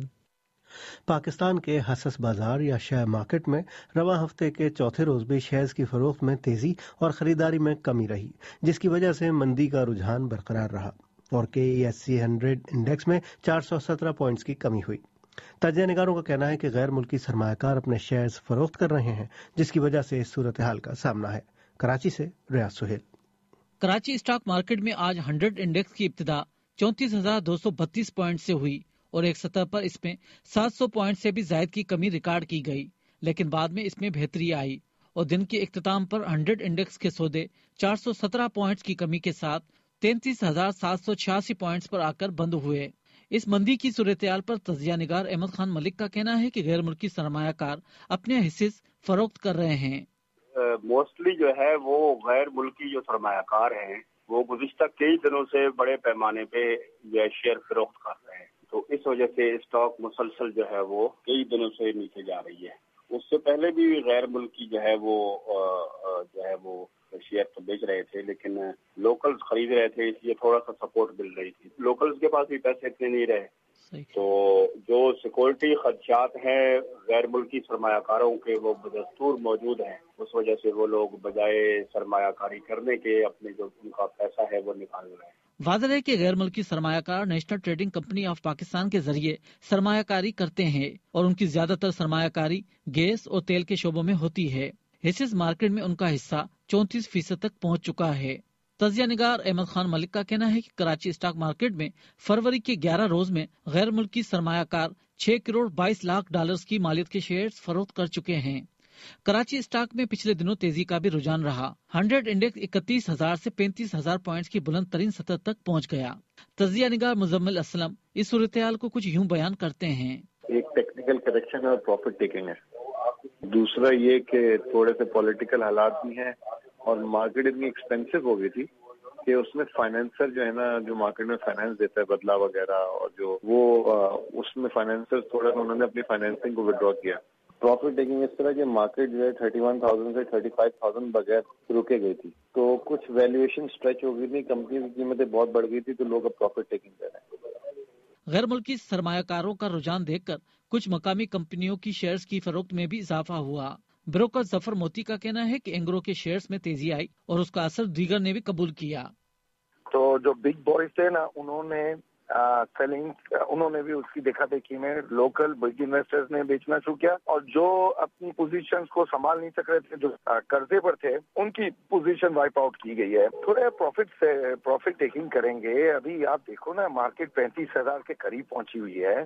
پاکستان کے حسس بازار یا شیئر مارکیٹ میں رواں ہفتے کے چوتھے روز بھی شیئرز کی فروخت میں تیزی اور خریداری میں کمی رہی، جس کی وجہ سے مندی کا رجحان برقرار رہا اور کے K S E hundred index میں چار سو سترہ پوائنٹس کی کمی ہوئی۔ تجزیہ نگاروں کا کہنا ہے کہ غیر ملکی سرمایہ کار اپنے شیئرز فروخت کر رہے ہیں، جس کی وجہ سے اس صورتحال کا سامنا ہے۔ کراچی سے ریاض سہیل۔ کراچی اسٹاک مارکیٹ میں آج ہنڈریڈ انڈیکس کی ابتدا چونتیس ہزار دو سو بتیس پوائنٹ سے ہوئی اور ایک سطح پر اس میں سات سو پوائنٹ سے بھی زائد کی کمی ریکارڈ کی گئی، لیکن بعد میں اس میں بہتری آئی اور دن کے اختتام پر ہنڈریڈ انڈیکس کے سودے چار سو سترہ پوائنٹس کی کمی کے ساتھ تینتیس ہزار سات سو چھیاسی پوائنٹس پر آ کر بند ہوئے۔ اس مندی کی صورتحال پر تجزیہ نگار احمد خان ملک کا کہنا ہے کہ غیر ملکی سرمایہ کار اپنے حصے فروخت کر رہے ہیں۔ موسٹلی جو ہے وہ غیر ملکی جو سرمایہ کار ہیں وہ گزشتہ کئی دنوں سے بڑے پیمانے پہ یہ شیئر فروخت کر رہے ہیں، تو اس وجہ سے اسٹاک مسلسل جو ہے وہ کئی دنوں سے نیچے جا رہی ہے۔ اس سے پہلے بھی غیر ملکی جو ہے وہ جو ہے وہ شیئر تو بیچ رہے تھے، لیکن لوکلز خرید رہے تھے، اس لیے تھوڑا سا سپورٹ مل رہی تھی۔ لوکلز کے پاس بھی پیسے اتنے نہیں رہے، تو جو سیکورٹی خدشات ہیں غیر ملکی سرمایہ کاروں کے وہ بدستور موجود ہیں، اس وجہ سے وہ لوگ بجائے سرمایہ کاری کرنے کے اپنے جو ان کا پیسہ ہے وہ نکال رہے ہیں۔ واضح ہے کہ غیر ملکی سرمایہ کار national trading company of Pakistan کے ذریعے سرمایہ کاری کرتے ہیں اور ان کی زیادہ تر سرمایہ کاری گیس اور تیل کے شعبوں میں ہوتی ہے۔ حصص مارکیٹ میں ان کا حصہ چونتیس فیصد تک پہنچ چکا ہے۔ تجزیہ نگار احمد خان ملک کا کہنا ہے کہ کراچی اسٹاک مارکیٹ میں فروری کے گیارہ روز میں غیر ملکی سرمایہ کار چھ کروڑ بائیس لاکھ ڈالرز کی مالیت کے شیئرز فروخت کر چکے ہیں۔ کراچی اسٹاک میں پچھلے دنوں تیزی کا بھی رجحان رہا۔ ہنڈریڈ انڈیکس اکتیس ہزار سے پینتیس ہزار پوائنٹس کی بلند ترین سطح تک پہنچ گیا۔ تجزیہ نگار مزمل اسلم اس صورتحال کو کچھ یوں بیان کرتے ہیں۔ ایک ٹیکنیکل کریکشن اور پروفٹ ٹیکنگ ہے، دوسرا یہ کہ تھوڑے سے پولیٹیکل حالات بھی ہیں اور مارکیٹ اتنی ایکسپینسو ہو گئی تھی کہ اس میں فائنینسر جو ہے نا، جو مارکیٹ میں فائنینس دیتا ہے بدلا وغیرہ، اور جو وہ اس میں فائنینسر تھوڑا سا انہوں نے اپنی فائنینسنگ کو ودرا کیا۔ پروفٹ ٹیکنگ اس طرح کہ مارکیٹ جو ہے تھرٹی ون تھاؤزینڈ سے تھرٹی فائیو تھاؤزینڈ بغیر رکے گئی تھی، تو کچھ ویلیویشن اسٹریچ ہو گئی تھی، کمپنی کی قیمتیں بہت بڑھ گئی تھی، تو لوگ اب پروفٹ ٹیکنگ کر رہے ہیں۔ غیر ملکی سرمایہ کاروں کا رجحان دیکھ کر کچھ مقامی کمپنیوں کی شیئرز کی فروخت میں بھی اضافہ ہوا۔ بروکر ظفر موتی کا کہنا ہے کہ اینگرو کے شیئرز میں تیزی آئی اور اس کا اثر دیگر نے بھی قبول کیا۔ تو جو بگ بوائز تھے نا، انہوں نے سیلنگ انہوں نے بھی اس کی دیکھا دیکھی میں لوکل بگ انویسٹرز نے بیچنا شروع کیا، اور جو اپنی پوزیشنز کو سنبھال نہیں سک رہے تھے، جو قرضے پر تھے، ان کی پوزیشن وائپ آؤٹ کی گئی ہے۔ تھوڑے پروفٹ سے پروفٹ ٹیکنگ کریں گے۔ ابھی آپ دیکھو نا، مارکیٹ پینتیس ہزار کے قریب پہنچی ہوئی ہے۔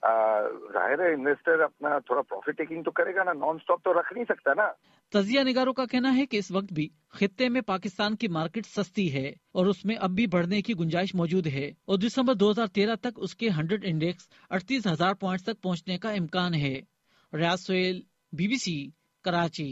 ظاہر ہے انویسٹر اپنا تھوڑا پروفٹ ٹیکنگ تو کرے گا نا، نان اسٹاپ تو رکھ نہیں سکتا نا۔ تجزیہ نگاروں کا کہنا ہے کہ اس وقت بھی خطے میں پاکستان کی مارکیٹ سستی ہے اور اس میں اب بھی بڑھنے کی گنجائش موجود ہے، اور دسمبر دو ہزار تیرہ تک اس کے ہنڈریڈ انڈیکس اڑتیس ہزار پوائنٹس تک پہنچنے کا امکان ہے۔ Riaz Sohail, B B C, Karachi.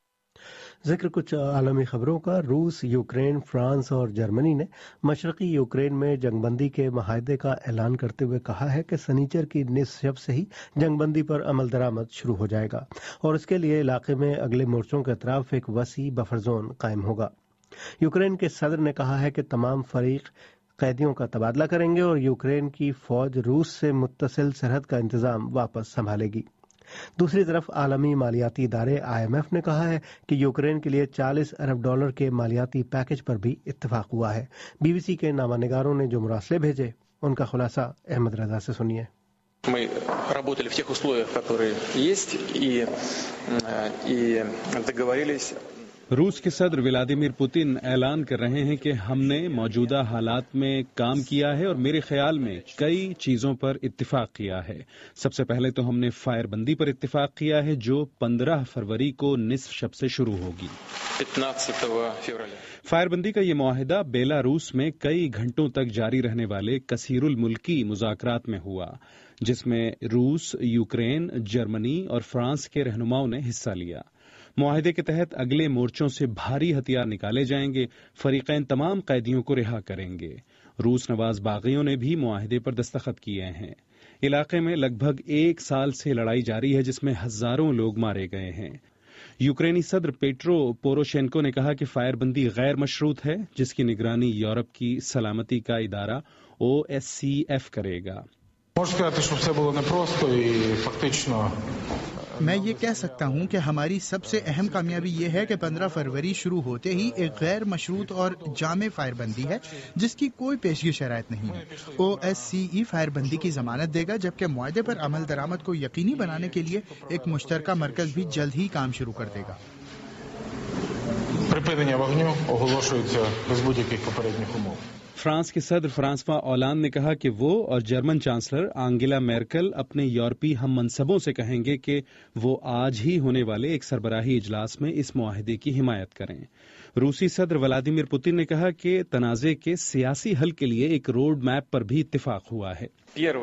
ذکر کچھ عالمی خبروں کا۔ روس، یوکرین، فرانس اور جرمنی نے مشرقی یوکرین میں جنگ بندی کے معاہدے کا اعلان کرتے ہوئے کہا ہے کہ سنیچر کی نصف شب سے ہی جنگ بندی پر عمل درآمد شروع ہو جائے گا، اور اس کے لیے علاقے میں اگلے مورچوں کے اطراف ایک وسیع بفر زون قائم ہوگا۔ یوکرین کے صدر نے کہا ہے کہ تمام فریق قیدیوں کا تبادلہ کریں گے اور یوکرین کی فوج روس سے متصل سرحد کا انتظام واپس سنبھالے گی۔ دوسری طرف عالمی مالیاتی ادارے آئی ایم ایف نے کہا ہے کہ یوکرین کے لیے چالیس ارب ڈالر کے مالیاتی پیکج پر بھی اتفاق ہوا ہے۔ بی بی سی کے نامہ نگاروں نے جو مراسلے بھیجے، ان کا خلاصہ احمد رضا سے سنیے۔ Мы работали в тех условиях, которые есть, и, и договорились. روس کے صدر ولادیمیر پوتن اعلان کر رہے ہیں کہ ہم نے موجودہ حالات میں کام کیا ہے اور میرے خیال میں کئی چیزوں پر اتفاق کیا ہے۔ سب سے پہلے تو ہم نے فائر بندی پر اتفاق کیا ہے جو پندرہ فروری کو نصف شب سے شروع ہوگی۔ فائر بندی کا یہ معاہدہ بیلاروس میں کئی گھنٹوں تک جاری رہنے والے کثیر الملکی مذاکرات میں ہوا، جس میں روس، یوکرین، جرمنی اور فرانس کے رہنماؤں نے حصہ لیا۔ معاہدے کے تحت اگلے مورچوں سے بھاری ہتھیار نکالے جائیں گے، فریقین تمام قیدیوں کو رہا کریں گے۔ روس نواز باغیوں نے بھی معاہدے پر دستخط کیے ہیں۔ علاقے میں لگ بھگ ایک سال سے لڑائی جاری ہے جس میں ہزاروں لوگ مارے گئے ہیں۔ یوکرینی صدر پیٹرو پوروشینکو نے کہا کہ فائر بندی غیر مشروط ہے، جس کی نگرانی یورپ کی سلامتی کا ادارہ او ایس سی ایف کرے گا۔ میں یہ کہہ سکتا ہوں کہ ہماری سب سے اہم کامیابی یہ ہے کہ پندرہ فروری شروع ہوتے ہی ایک غیر مشروط اور جامع فائر بندی ہے جس کی کوئی پیشگی شرائط نہیں ہے۔ او ایس سی ای فائر بندی کی ضمانت دے گا، جبکہ معاہدے پر عمل درآمد کو یقینی بنانے کے لیے ایک مشترکہ مرکز بھی جلد ہی کام شروع کر دے گا۔ فرانس کے صدر فرانسوا اولان نے کہا کہ وہ اور جرمن چانسلر آنگیلا میرکل اپنے یورپی ہم منصبوں سے کہیں گے کہ وہ آج ہی ہونے والے ایک سربراہی اجلاس میں اس معاہدے کی حمایت کریں۔ روسی صدر ولادیمیر پوتن نے کہا کہ تنازع کے سیاسی حل کے لیے ایک روڈ میپ پر بھی اتفاق ہوا ہے۔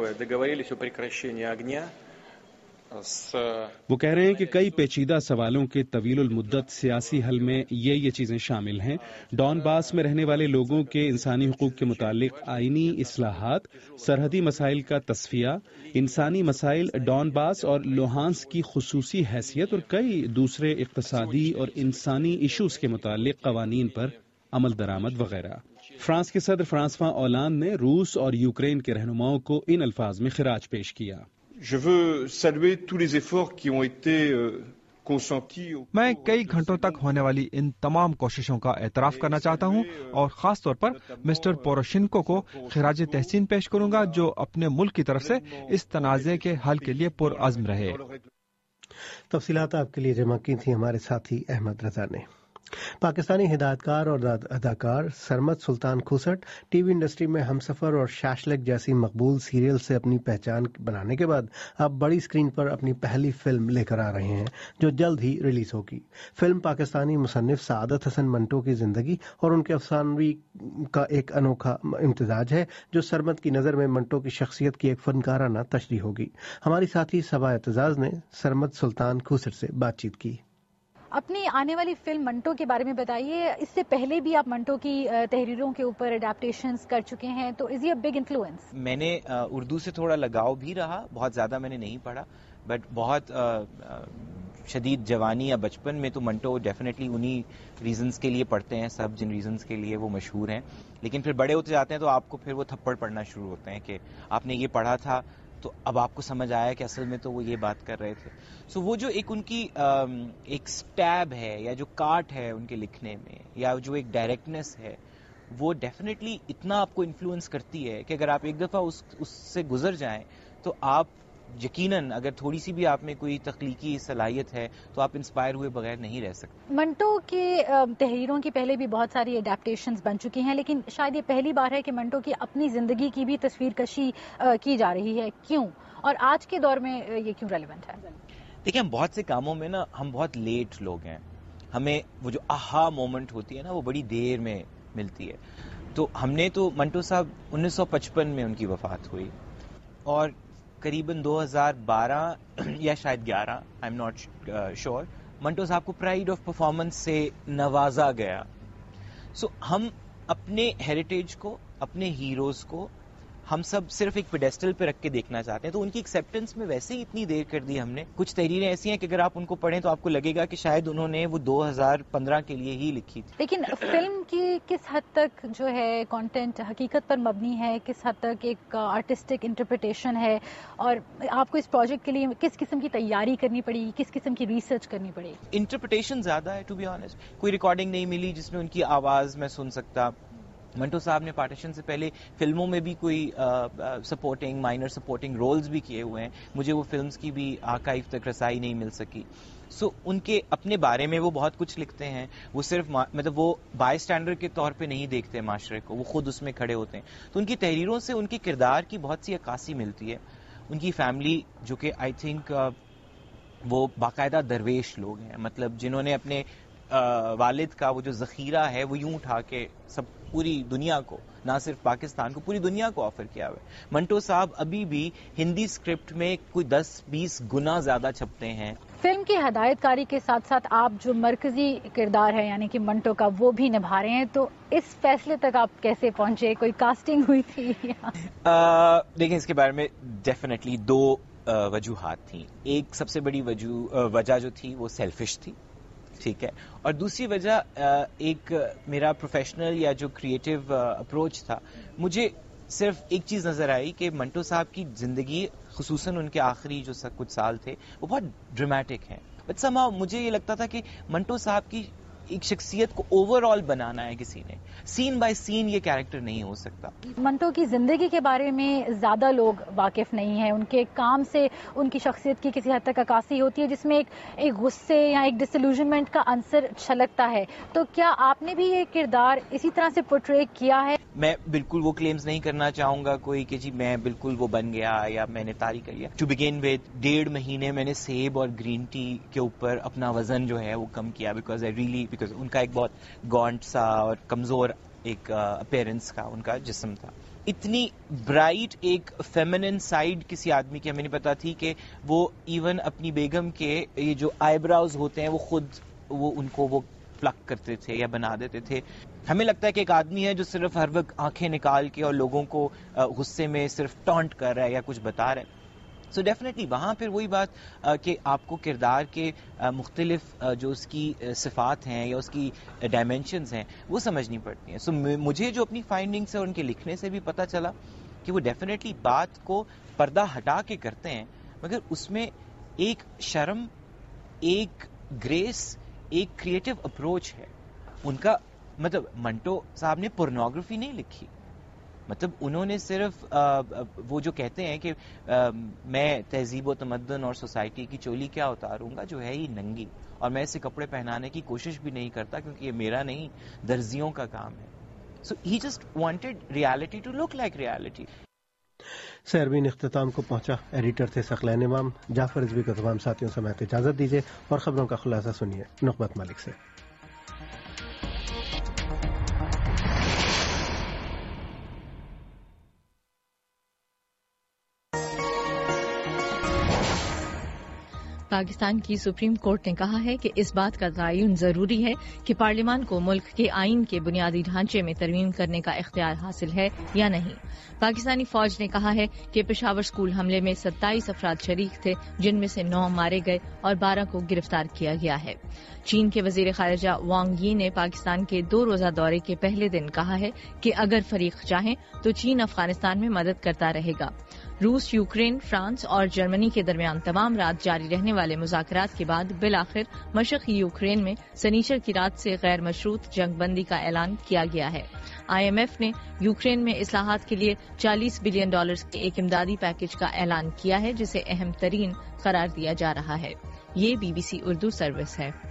وہ کہہ رہے ہیں کہ کئی پیچیدہ سوالوں کے طویل المدت سیاسی حل میں یہ یہ چیزیں شامل ہیں: ڈون باس میں رہنے والے لوگوں کے انسانی حقوق کے متعلق آئینی اصلاحات، سرحدی مسائل کا تصفیہ، انسانی مسائل ڈون باس اور لوہانس کی خصوصی حیثیت اور کئی دوسرے اقتصادی اور انسانی ایشوز کے متعلق قوانین پر عمل درآمد وغیرہ۔ فرانس کے صدر فرانسوا اولان نے روس اور یوکرین کے رہنماؤں کو ان الفاظ میں خراج پیش کیا۔ Je veux saluer tous les efforts qui ont été consentis. میں کئی گھنٹوں تک ہونے والی ان تمام کوششوں کا اعتراف کرنا چاہتا ہوں اور خاص طور پر مسٹر پوروشینکو کو خراج تحسین پیش کروں گا جو اپنے ملک کی طرف سے اس تنازع کے حل کے لیے پرعزم رہے۔ تفصیلات آپ کے لیے جمع کی تھی ہمارے ساتھی احمد رضا نے۔ पाकिस्तानी हिदायतकार और अदाकार सरमद सुल्तान खुसट टीवी इंडस्ट्री में हमसफर और शाशलिक जैसी मकबूल सीरियल से अपनी पहचान बनाने के बाद अब बड़ी स्क्रीन पर अपनी पहली फिल्म लेकर आ रहे हैं जो जल्द ही रिलीज होगी। फिल्म पाकिस्तानी मुसन्निफ सआदत हसन मंटो की जिंदगी और उनके अफसानवी का एक अनोखा इम्तिजाज है जो सरमद की नजर में मंटो की शख्सियत की एक फनकाराना तशरीह होगी। हमारी साथी सबा एतजाज ने सरमद सुल्तान खुसट से बातचीत की। अपनी आने वाली फिल्म मंटो के बारे में बताइए। इससे पहले भी आप मंटो की तहरीरों के ऊपर अडेप्टेशंस कर चुके हैं, तो इज ये बिग इन्फ्लुएंस? मैंने उर्दू से थोड़ा लगाव भी रहा, बहुत ज़्यादा मैंने नहीं पढ़ा, बट बहुत शदीद जवानी या बचपन में तो मंटो डेफिनेटली उन्हीं रीजंस के लिए पढ़ते हैं सब जिन रीजंस के लिए वो मशहूर हैं। लेकिन फिर बड़े होते जाते हैं तो आपको फिर वो थप्पड़ पड़ना शुरू होते हैं कि आपने ये पढ़ा था तो अब आपको समझ आया कि असल में तो वो ये बात कर रहे थे। सो so, वो जो एक उनकी एक स्टैब है या जो काट है उनके लिखने में या जो एक डायरेक्टनेस है वो डेफिनेटली इतना आपको इन्फ्लुएंस करती है कि अगर आप एक दफ़ा उस उससे गुजर जाएं तो आप यकीनन अगर थोड़ी सी भी आप में कोई तख्लीकी सलाहियत है तो आप इंस्पायर हुए बगैर नहीं रह सकते। मंटो के तहरीरों की पहले भी बहुत सारी एडेप्टेशंस बन चुकी हैं, लेकिन शायद ये पहली बार है कि मंटो की अपनी जिंदगी की भी तस्वीर कशी की जा रही है। क्यों, और आज के दौर में ये क्यों रेलेवेंट है? देखिए, हम बहुत से कामों में ना हम बहुत लेट लोग हैं, हमें वो जो आहा मोमेंट होती है ना वो बड़ी देर में मिलती है। तो हमने तो मंटो साहब उन्नीस सौ पचपन में उनकी वफात हुई और करीबन दो हज़ार बारह या शायद ग्यारह, I am not sure, Manto साहब को प्राइड ऑफ परफॉर्मेंस से नवाजा गया। सो so, हम अपने हेरिटेज को, अपने हीरोज को हम सब सिर्फ एक पेडेस्टल पे रख के देखना चाहते हैं, तो उनकी एक्सेप्टेंस में वैसे ही इतनी देर कर दी हमने। कुछ तहरीरें ऐसी हैं कि अगर आप उनको पढ़ें तो आपको लगेगा कि शायद उन्होंने वो दो हज़ार पंद्रह के लिए ही लिखी थी। लेकिन फिल्म की किस हद तक जो है कंटेंट हकीकत पर मबनी है, किस हद तक एक आर्टिस्टिक इंटरप्रिटेशन है, और आपको इस प्रोजेक्ट के लिए किस किस्म की तैयारी करनी पड़ी, किस किस्म की रिसर्च करनी पड़ी? इंटरप्रिटेशन ज्यादा है, टू बी ऑनेस्ट। कोई रिकॉर्डिंग नहीं मिली जिसमें उनकी आवाज मैं सुन सकता। मंटो साहब ने पार्टीशन से पहले फिल्मों में भी कोई सपोर्टिंग माइनर सपोर्टिंग रोल्स भी किए हुए हैं, मुझे वो फिल्म्स की भी आर्काइव तक रसाई नहीं मिल सकी। सो so, उनके अपने बारे में वो बहुत कुछ लिखते हैं, वो सिर्फ मतलब वो बाय स्टैंडर्ड के तौर पे नहीं देखते माशरे को, वो खुद उसमें खड़े होते हैं। तो उनकी तहरीरों से उनके किरदार की बहुत सी अक्कासी मिलती है। उनकी फैमिली जो कि आई थिंक वो बाकायदा दरवेश लोग हैं, मतलब जिन्होंने अपने वालिद का वो जो जखीरा है वो यूं उठा के सब पूरी दुनिया को, ना सिर्फ पाकिस्तान को, पूरी दुनिया को ऑफर किया हुआ है। मंटो साहब अभी भी हिंदी स्क्रिप्ट में कोई दस बीस गुना ज्यादा छपते हैं। फिल्म की हदायतकारी के साथ साथ आप जो मरकजी किरदार है यानी कि मंटो का वो भी निभा रहे हैं, तो इस फैसले तक आप कैसे पहुंचे? कोई कास्टिंग हुई थी? देखिए, इसके बारे में डेफिनेटली दो वजूहात थी। एक सबसे बड़ी वजह जो थी वो सेल्फिश थी, ठीक है, और दूसरी वजह एक मेरा प्रोफेशनल या जो क्रिएटिव अप्रोच था। मुझे सिर्फ एक चीज नजर आई कि मंटो साहब की जिंदगी, खुसूसन उनके आखिरी जो कुछ साल थे, वो बहुत ड्रामेटिक हैं। बट समहाउ मुझे ये लगता था कि मंटो साहब की एक शख्सियत को ओवरऑल बनाना है किसी ने, सीन बाय सीन ये कैरेक्टर नहीं हो सकता। मंटो की जिंदगी के बारे में ज्यादा लोग वाकिफ नहीं है, उनके काम से उनकी शख्सियत की किसी हद तक अक्कासी होती है जिसमें एक एक गुस्से या एक डिसइल्यूजनमेंट का अंसर छलकता है। तो क्या आपने भी ये किरदार इसी तरह से पोर्ट्रे किया है? मैं बिल्कुल वो क्लेम्स नहीं करना चाहूंगा कोई कि जी मैं बिल्कुल वो बन गया या मैंने तारी कर लिया। टू बिगिन विद डेढ़ महीने मैंने सेब और ग्रीन टी के ऊपर अपना वजन जो है वो कम किया, बिकॉज आई रियली बिकॉज उनका एक बहुत गॉन्ट सा और कमजोर एक अपीयरेंस का उनका जिस्म था। इतनी ब्राइट एक फेमिनिन साइड किसी आदमी की हमें नहीं पता थी कि वो इवन अपनी बेगम के ये जो आईब्राउज होते हैं वो खुद वो उनको वो प्लक करते थे या बना देते थे। हमें लगता है कि एक आदमी है जो सिर्फ हर वक्त आंखें निकाल के और लोगों को गुस्से में सिर्फ टॉन्ट कर रहा है या कुछ बता रहा है। सो डेफिनेटली वहाँ फिर वही बात कि आपको किरदार के मुख्तलिफ जो उसकी सिफात हैं या उसकी डायमेंशंस हैं वो समझनी पड़ती हैं। सो मुझे जो अपनी फाइंडिंग्स है उनके लिखने से भी पता चला कि वो डेफिनेटली बात को पर्दा हटा के करते हैं, मगर उसमें एक शर्म, एक ग्रेस, एक क्रिएटिव अप्रोच है उनका। मतलब मंटो साहब ने पोर्नोग्राफी नहीं लिखी, مطلب انہوں نے صرف وہ جو کہتے ہیں کہ میں تہذیب و تمدن اور سوسائٹی کی چولی کیا اتاروں گا جو ہے ہی ننگی، اور میں اسے کپڑے پہنانے کی کوشش بھی نہیں کرتا کیونکہ یہ میرا نہیں درزیوں کا کام ہے. So he just wanted reality to look like reality. Sairbeen اختتام کو پہنچا. ایڈیٹر تھے ثقلین امام. جعفر رضوی کا تمام ساتھیوں سمیت اجازت دیجیے اور خبروں کا خلاصہ سنیے نخبت ملک سے. پاکستان کی سپریم کورٹ نے کہا ہے کہ اس بات کا تعین ضروری ہے کہ پارلیمان کو ملک کے آئین کے بنیادی ڈھانچے میں ترمیم کرنے کا اختیار حاصل ہے یا نہیں. پاکستانی فوج نے کہا ہے کہ پشاور اسکول حملے میں ستائیس افراد شریک تھے جن میں سے نو مارے گئے اور بارہ کو گرفتار کیا گیا ہے. چین کے وزیر خارجہ وانگ یی نے پاکستان کے دو روزہ دورے کے پہلے دن کہا ہے کہ اگر فریق چاہیں تو چین افغانستان میں مدد کرتا رہے گا. روس، یوکرین، فرانس اور جرمنی کے درمیان تمام رات جاری رہنے والے مذاکرات کے بعد بالآخر مشرقی یوکرین میں سنیچر کی رات سے غیر مشروط جنگ بندی کا اعلان کیا گیا ہے. آئی ایم ایف نے یوکرین میں اصلاحات کے لیے چالیس بلین ڈالرز کے ایک امدادی پیکج کا اعلان کیا ہے جسے اہم ترین قرار دیا جا رہا ہے. یہ B B C Urdu service ہے.